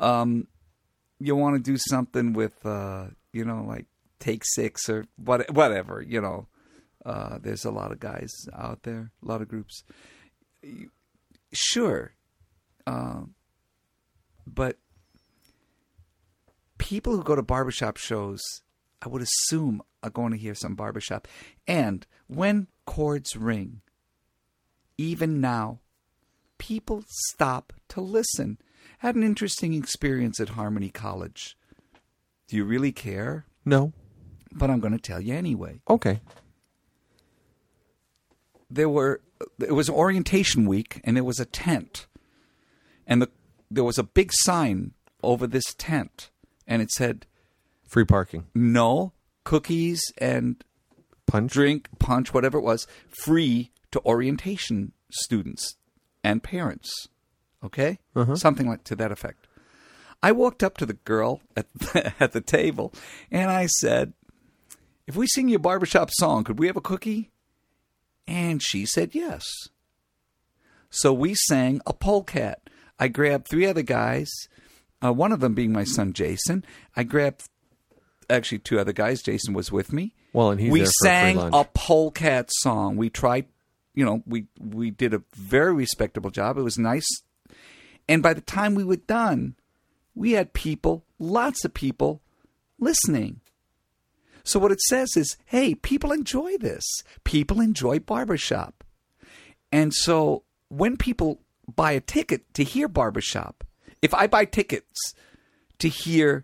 You want to do something with, like Take 6 or whatever, There's a lot of guys out there, a lot of groups. Sure. But people who go to barbershop shows, I would assume, are going to hear some barbershop. And when chords ring, even now, people stop to listen. Had an interesting experience at Harmony College. Do you really care? No. But I'm going to tell you anyway. Okay. It was orientation week, and there was a tent. And there was a big sign over this tent, and it said... Free parking. No, cookies and... Punch? Drink, punch, whatever it was, free to orientation students and parents. Okay? Uh-huh. Something like to that effect. I walked up to the girl at the table, and I said, if we sing you a barbershop song, could we have a cookie? And she said yes. So we sang a polecat. I grabbed 3 other guys, one of them being my son Jason. I grabbed actually 2 other guys. Jason was with me. Well, and we sang a polecat song. We tried, we did a very respectable job. It was nice. And by the time we were done, we had people, lots of people, listening. So what it says is, hey, people enjoy this. People enjoy barbershop. And so when people buy a ticket to hear barbershop, if I buy tickets to hear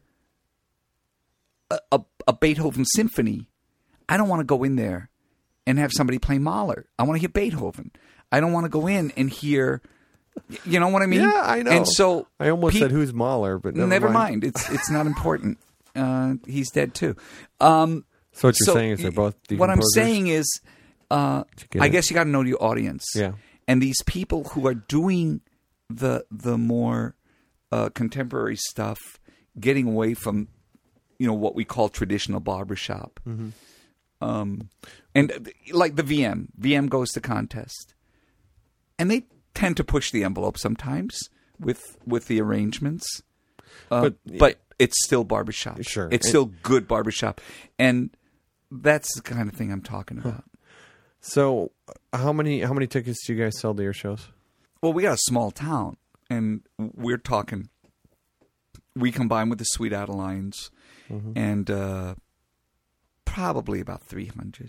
a Beethoven symphony, I don't want to go in there and have somebody play Mahler. I want to hear Beethoven. I don't want to go in and hear... You know what I mean? Yeah, I know. And so I almost said who's Mahler, but never mind. It's not important. He's dead too. So what you're saying is they're both decomposers? What I'm saying is, I guess you got to know your audience. Yeah. And these people who are doing the more contemporary stuff, getting away from what we call traditional barbershop. Mm-hmm. And like the VM goes to contest, and they tend to push the envelope sometimes with the arrangements, but it's still barbershop. Sure, it's still good barbershop, and that's the kind of thing I'm talking about. So, how many tickets do you guys sell to your shows? Well, we got a small town, and we're talking. We combine with the Sweet Adelines, and probably about 300.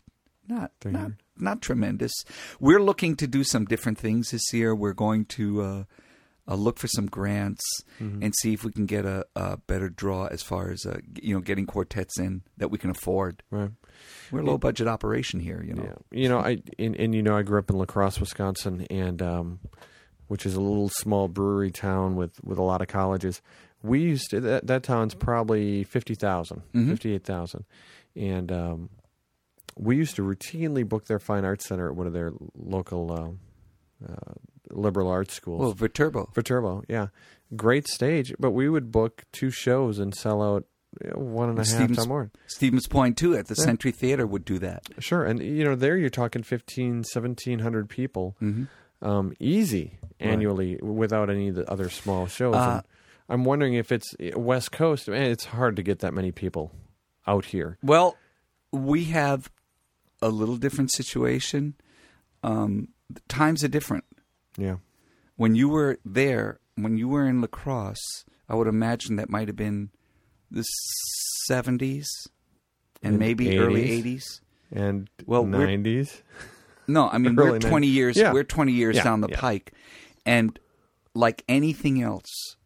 Not tremendous. We're looking to do some different things this year. We're going to look for some grants, and see if we can get a better draw as far as getting quartets in that we can afford. Right. We're a low budget operation here, Yeah. I grew up in La Crosse, Wisconsin, and which is a little small brewery town with a lot of colleges. We used to that town's probably 50,000, 58,000, and we used to routinely book their fine arts center at one of their local liberal arts schools. Well, Viterbo, yeah, great stage. But we would book 2 shows and sell out 1.5 times more. Stevens Point too at the Century Theater would do that. Sure, and there you're talking 1,700 people, easy annually without any of the other small shows. And I'm wondering if it's West Coast. Man, it's hard to get that many people out here. Well, we have a little different situation. Times are different. Yeah. When you were there, when you were in La Crosse, I would imagine that might have been the 70s and maybe 80s, early 80s. And 90s? No, I mean, we're 20 years. Yeah. We're 20 years down the pike. And like anything else,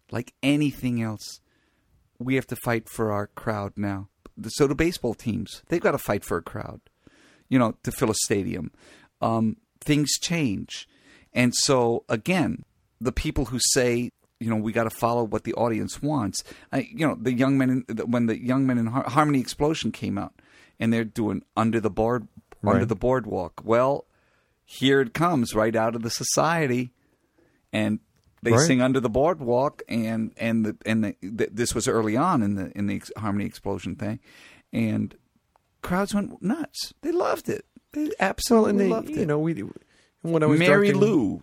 we have to fight for our crowd now. So do baseball teams. They've got to fight for a crowd, to fill a stadium. Things change. And so, again, the people who say, we got to follow what the audience wants. The young men, when the Young Men in Harmony Explosion came out, and they're doing Under the Boardwalk. Well, here it comes right out of the society, and they sing Under the Boardwalk, and this was early on in the Harmony Explosion thing, and crowds went nuts. They loved it. They absolutely loved it. When I was Mary Lou,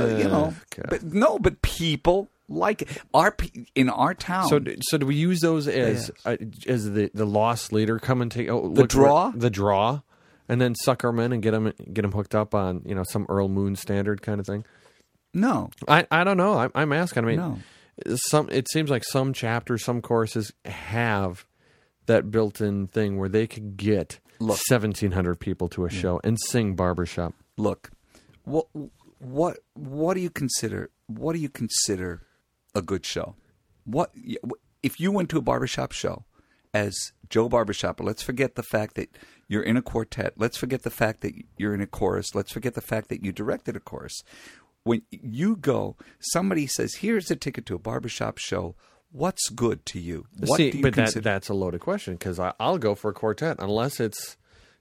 but people like it. In our town. So do we use those as the lost leader come and take the draw, and then suck our men and get them hooked up on some Earl Moon standard kind of thing? No, I don't know. I'm asking. I mean, no. It seems like some chapters, some courses have that built-in thing where they could get 1,700 people to a show and sing barbershop. Look. What do you consider? What do you consider a good show? What if you went to a barbershop show as Joe Barbershop? Let's forget the fact that you're in a quartet. Let's forget the fact that you're in a chorus. Let's forget the fact that you directed a chorus. When you go, somebody says, "Here's a ticket to a barbershop show. What's good to you?" What do you consider? That's a loaded question because I'll go for a quartet unless it's,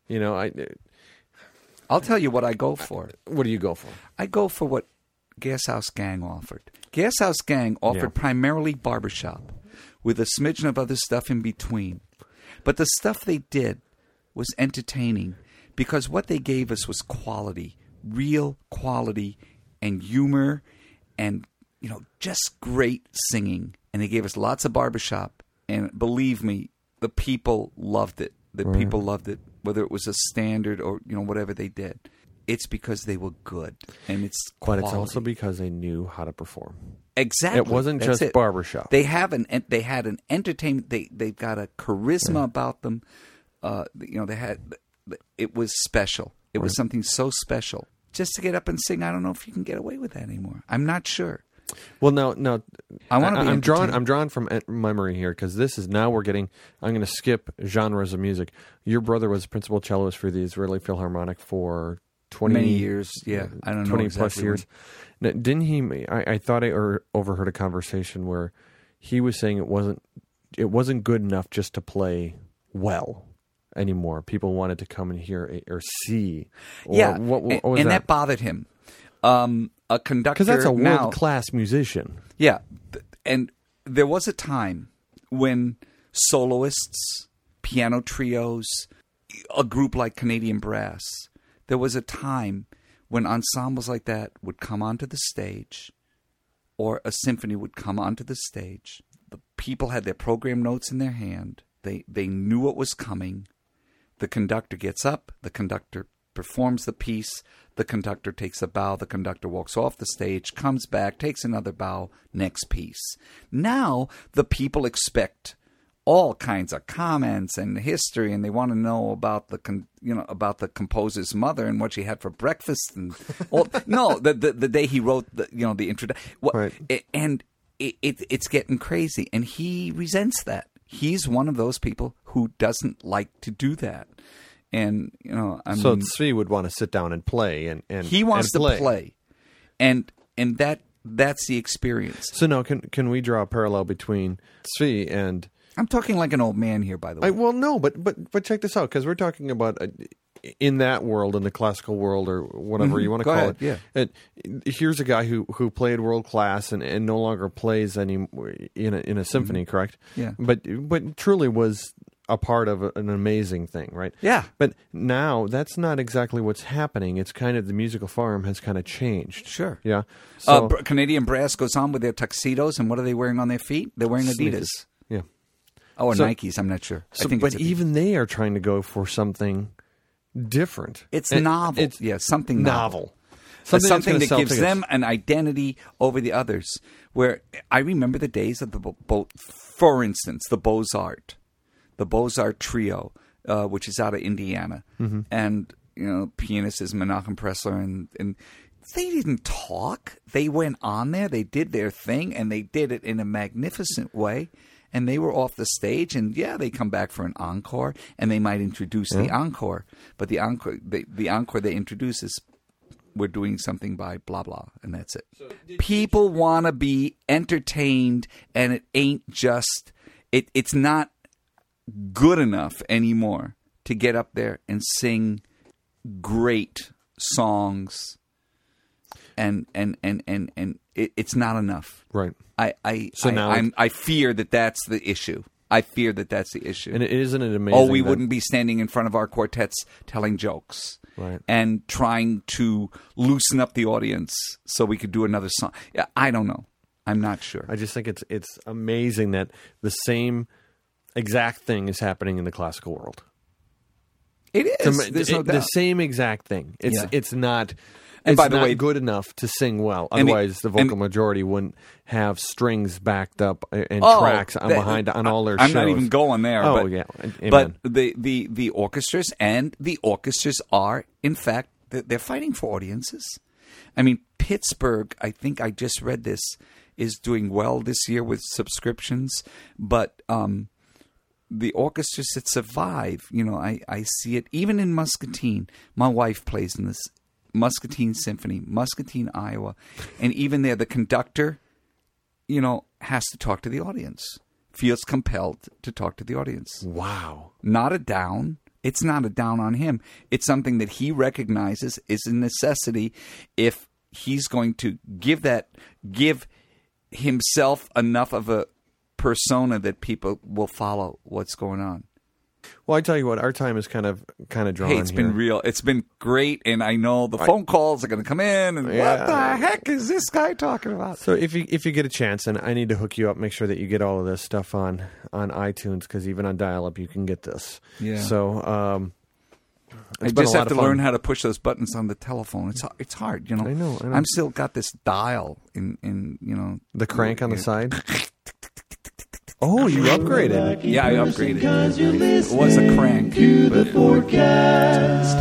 I'll tell you what I go for. What do you go for? I go for what Gas House Gang offered. Gas House Gang offered primarily barbershop with a smidgen of other stuff in between. But the stuff they did was entertaining because what they gave us was quality, real quality and humor and, just great singing. And they gave us lots of barbershop. And believe me, the people loved it. People loved it. Whether it was a standard or whatever they did, it's because they were good and it's quality. But it's also because they knew how to perform. Exactly, it wasn't just barbershop. They had an entertainment. They've got a charisma about them. It was special. It was something so special. Just to get up and sing, I don't know if you can get away with that anymore. I'm not sure. Well, no. I'm drawn from memory here because this is now we're getting. I'm going to skip genres of music. Your brother was principal cellist for the Israeli Philharmonic for 20 many years. Yeah, I don't know 20 exactly plus years. Now, didn't he? I thought I overheard a conversation where he was saying it wasn't good enough just to play well anymore. People wanted to come and hear or see. What was and that bothered him. A conductor, because that's a world-class musician. Yeah, and there was a time when soloists, piano trios, a group like Canadian Brass, there was a time when ensembles like that would come onto the stage, or a symphony would come onto the stage. The people had their program notes in their hand. They knew what was coming. The conductor gets up. The conductor performs the piece. The conductor takes a bow. The conductor walks off the stage, comes back, takes another bow, next piece. Now the people expect all kinds of comments and history, and they want to know about about the composer's mother and what she had for breakfast, and the day he wrote the introduction. Right. And it's getting crazy, and he resents that. He's one of those people who doesn't like to do that, and so Zvi would want to sit down and play, and he wants and to play, and that's the experience. So now, can we draw a parallel between Zvi and? I'm talking like an old man here, by the way. Well, no, but check this out, because we're talking about in that world, in the classical world, or whatever you want to call ahead, it. Yeah. Here's a guy who played world class and no longer plays in a symphony, correct? Yeah. But truly was a part of an amazing thing, right? Yeah. But now that's not exactly what's happening. It's kind of the musical farm has kind of changed. Sure. Yeah. So Canadian Brass goes on with their tuxedos, and what are they wearing on their feet? They're wearing Adidas. Sneakers. Yeah. Oh, or Nikes. I'm not sure. I think but even they are trying to go for something different. It's novel. It's something novel. Something that gives them an identity over the others. Where I remember the days of for instance, the Beaux-Arts. The Beaux-Arts Trio, which is out of Indiana. Mm-hmm. And, pianist is Menachem Pressler, and they didn't talk. They went on there, they did their thing, and they did it in a magnificent way. And they were off the stage, and they come back for an encore, and they might introduce the encore. But the encore they introduce is, we're doing something by blah, blah, and that's it. People want to be entertained, and it ain't just, it's not good enough anymore to get up there and sing great songs, and it's not enough. Right. I fear that that's the issue. I fear that that's the issue. And isn't it amazing? We wouldn't be standing in front of our quartets telling jokes, right, and trying to loosen up the audience so we could do another song. Yeah, I don't know. I'm not sure. I just think it's amazing that the same exact thing is happening in the classical world. It is. There's no doubt. The same exact thing. It's not. And by the not way, good enough to sing well. Otherwise, the vocal majority wouldn't have strings backed up and tracks behind on all their shows. I'm not even going there. Oh, but, yeah. Amen. But the orchestras are, in fact, they're fighting for audiences. I mean, Pittsburgh, I think I just read this, is doing well this year with subscriptions. But the orchestras that survive, I see it even in Muscatine. My wife plays in this Muscatine Symphony, Muscatine, Iowa. And even there, the conductor, has to talk to the audience, feels compelled to talk to the audience. Wow. Not a down. It's not a down on him. It's something that he recognizes is a necessity if he's going to give himself enough of a persona that people will follow what's going on. Well, I tell you what, our time is kind of drawn. Hey, it's been real. It's been great, and I know the phone calls are going to come in. And what the heck is this guy talking about? So if you get a chance, and I need to hook you up, make sure that you get all of this stuff on iTunes, because even on dial-up you can get this. Yeah. So I just have to learn how to push those buttons on the telephone. It's hard, I know. I'm still got this dial in the crank on the side. Oh, you upgraded. Yeah, I upgraded. It was a crank. To the forecast.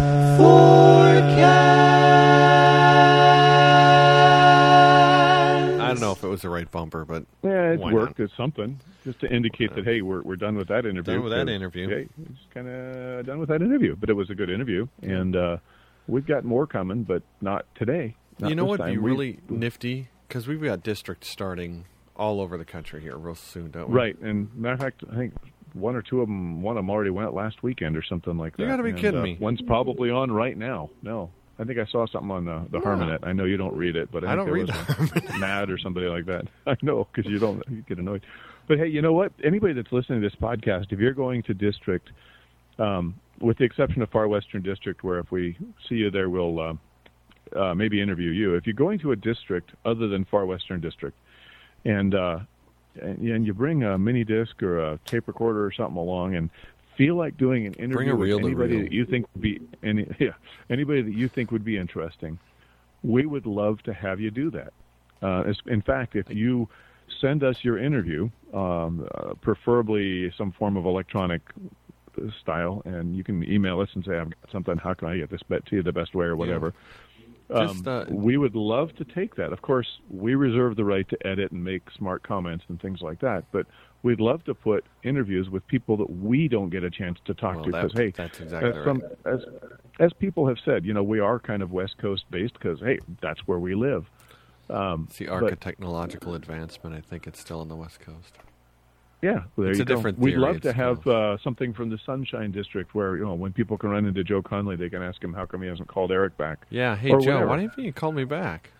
I don't know if it was the right bumper, but it worked. It's something just to indicate that we're done with that interview. Done with that interview. Okay, just kind of done with that interview, but it was a good interview, and we've got more coming, but not today. You know what'd be really nifty, because we've got districts starting all over the country here real soon, don't we? Right, and matter of fact, I think one of them already went last weekend or something like that. You got to be kidding me. One's probably on right now. No, I think I saw something on the Harmonet. I know you don't read it, but I don't read the Mad or somebody like that. I know, because you get annoyed. But hey, you know what? Anybody that's listening to this podcast, if you're going to district, with the exception of Far Western District, where if we see you there, we'll maybe interview you. If you're going to a district other than Far Western District, and you bring a mini disc or a tape recorder or something along, and feel like doing an interview with anybody that you think would be anybody that you think would be interesting, we would love to have you do that. In fact, if you send us your interview, preferably some form of electronic style, and you can email us and say, I've got something, how can I get this to you the best way or whatever. We would love to take that. Of course, we reserve the right to edit and make smart comments and things like that, but we'd love to put interviews with people that we don't get a chance to talk to, because, hey, that's exactly right. As people have said, we are kind of West Coast based because, hey, that's where we live. It's the arc of technological advancement. I think it's still on the West Coast. Yeah, there it's you a go. different We'd theory. love to have something from the Sunshine District where, when people can run into Joe Conley, they can ask him how come he hasn't called Eric back. Yeah, hey, or Joe, whatever. why don't you call me back?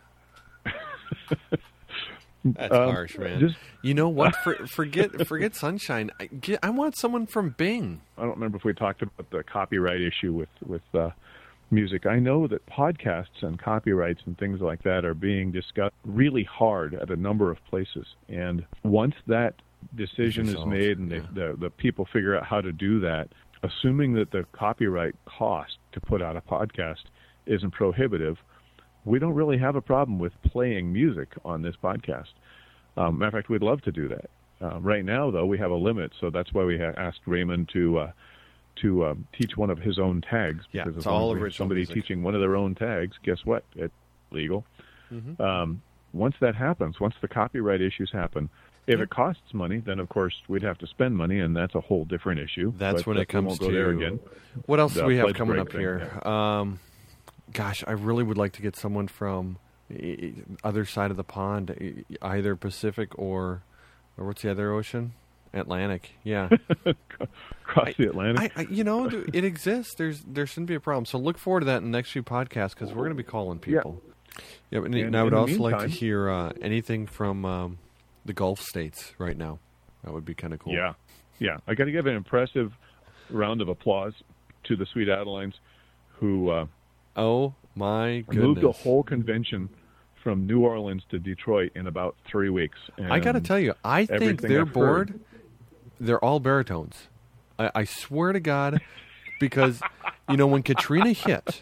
That's harsh, man. You know what? Forget Sunshine. I want someone from Bing. I don't remember if we talked about the copyright issue with music. I know that podcasts and copyrights and things like that are being discussed really hard at a number of places. And once that decision is made and the people figure out how to do that, assuming that the copyright cost to put out a podcast isn't prohibitive, we don't really have a problem with playing music on this podcast. Matter of fact, we'd love to do that. Right now, though, we have a limit, so that's why we asked Raymond to teach one of his own tags. Yeah, because it's all original somebody music. teaching one of their own tags, guess what? It's legal. Mm-hmm. Once that happens, once the copyright issues happen, if it costs money, then of course we'd have to spend money, and that's a whole different issue. That's when it comes won't go there again. What else do we have pledge coming break up thing, here? yeah. Gosh, I really would like to get someone from other side of the pond, either Pacific or what's the other ocean? Atlantic. Yeah. Across the Atlantic. It exists. There shouldn't be a problem. So look forward to that in the next few podcasts because we're going to be calling people. Yeah, and I would also like to hear anything from the Gulf states right now. That would be kind of cool. Yeah. I got to give an impressive round of applause to the Sweet Adelines, who oh my goodness, moved a whole convention from New Orleans to Detroit in about 3 weeks. And I got to tell you, I think their board, they're all baritones. I swear to God, because when Katrina hit,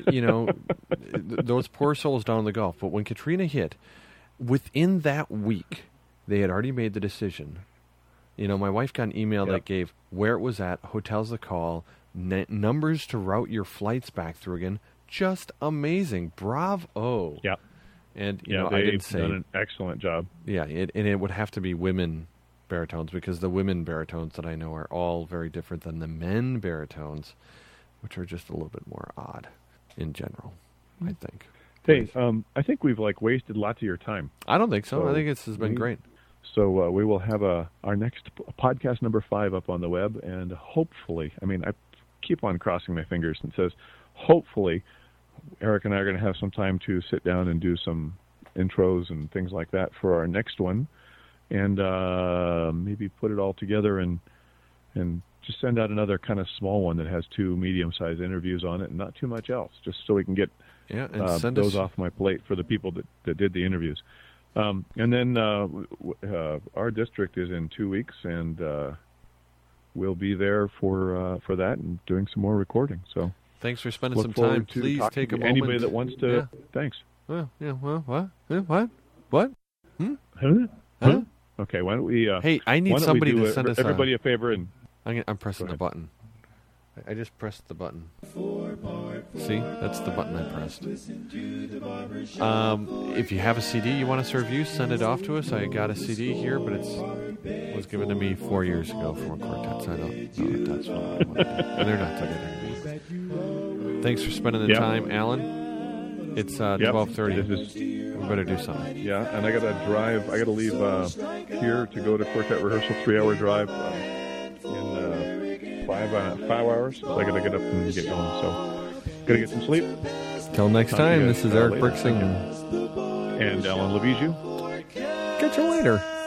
those poor souls down in the Gulf. But when Katrina hit, within that week, they had already made the decision. My wife got an email that gave where it was at, hotels to call, numbers to route your flights back through again. Just amazing. Bravo. Yeah. And, they've I did say, done an excellent job. Yeah, and it would have to be women baritones because the women baritones that I know are all very different than the men baritones, which are just a little bit more odd in general, I think. Hey, I think we've wasted lots of your time. I don't think so. I think this has been great. So we will have our next podcast number 5 up on the web, and hopefully, I keep on crossing my fingers and says, hopefully, Eric and I are going to have some time to sit down and do some intros and things like that for our next one, and maybe put it all together and just send out another kind of small one that has 2 medium-sized interviews on it and not too much else, just so we can get those off my plate for the people that did the interviews. And then our district is in 2 weeks, and we'll be there for that and doing some more recording. So thanks for spending some time. Please take a moment. Anybody that wants to. Yeah. Thanks. Well, what? What? Huh? Okay, why don't we... hey, I need somebody to send us everybody a favor. And I'm pressing the button. I just pressed the button. See? That's the button I pressed. If you have a CD you want us to review, send it off to us. I got a CD here, but it was given to me 4 years ago from a quartet, so I don't know if that's what I want to do. And they're not together anymore. Thanks for spending the time, Alan. It's 12:30. We better do something. Yeah, and I got to drive. I got to leave here to go to quartet rehearsal, 3-hour drive in 5 hours. So I got to get up and get going. So got to get some sleep. Till next time, this is Eric Brixing and Alan Leviziu. Catch you later.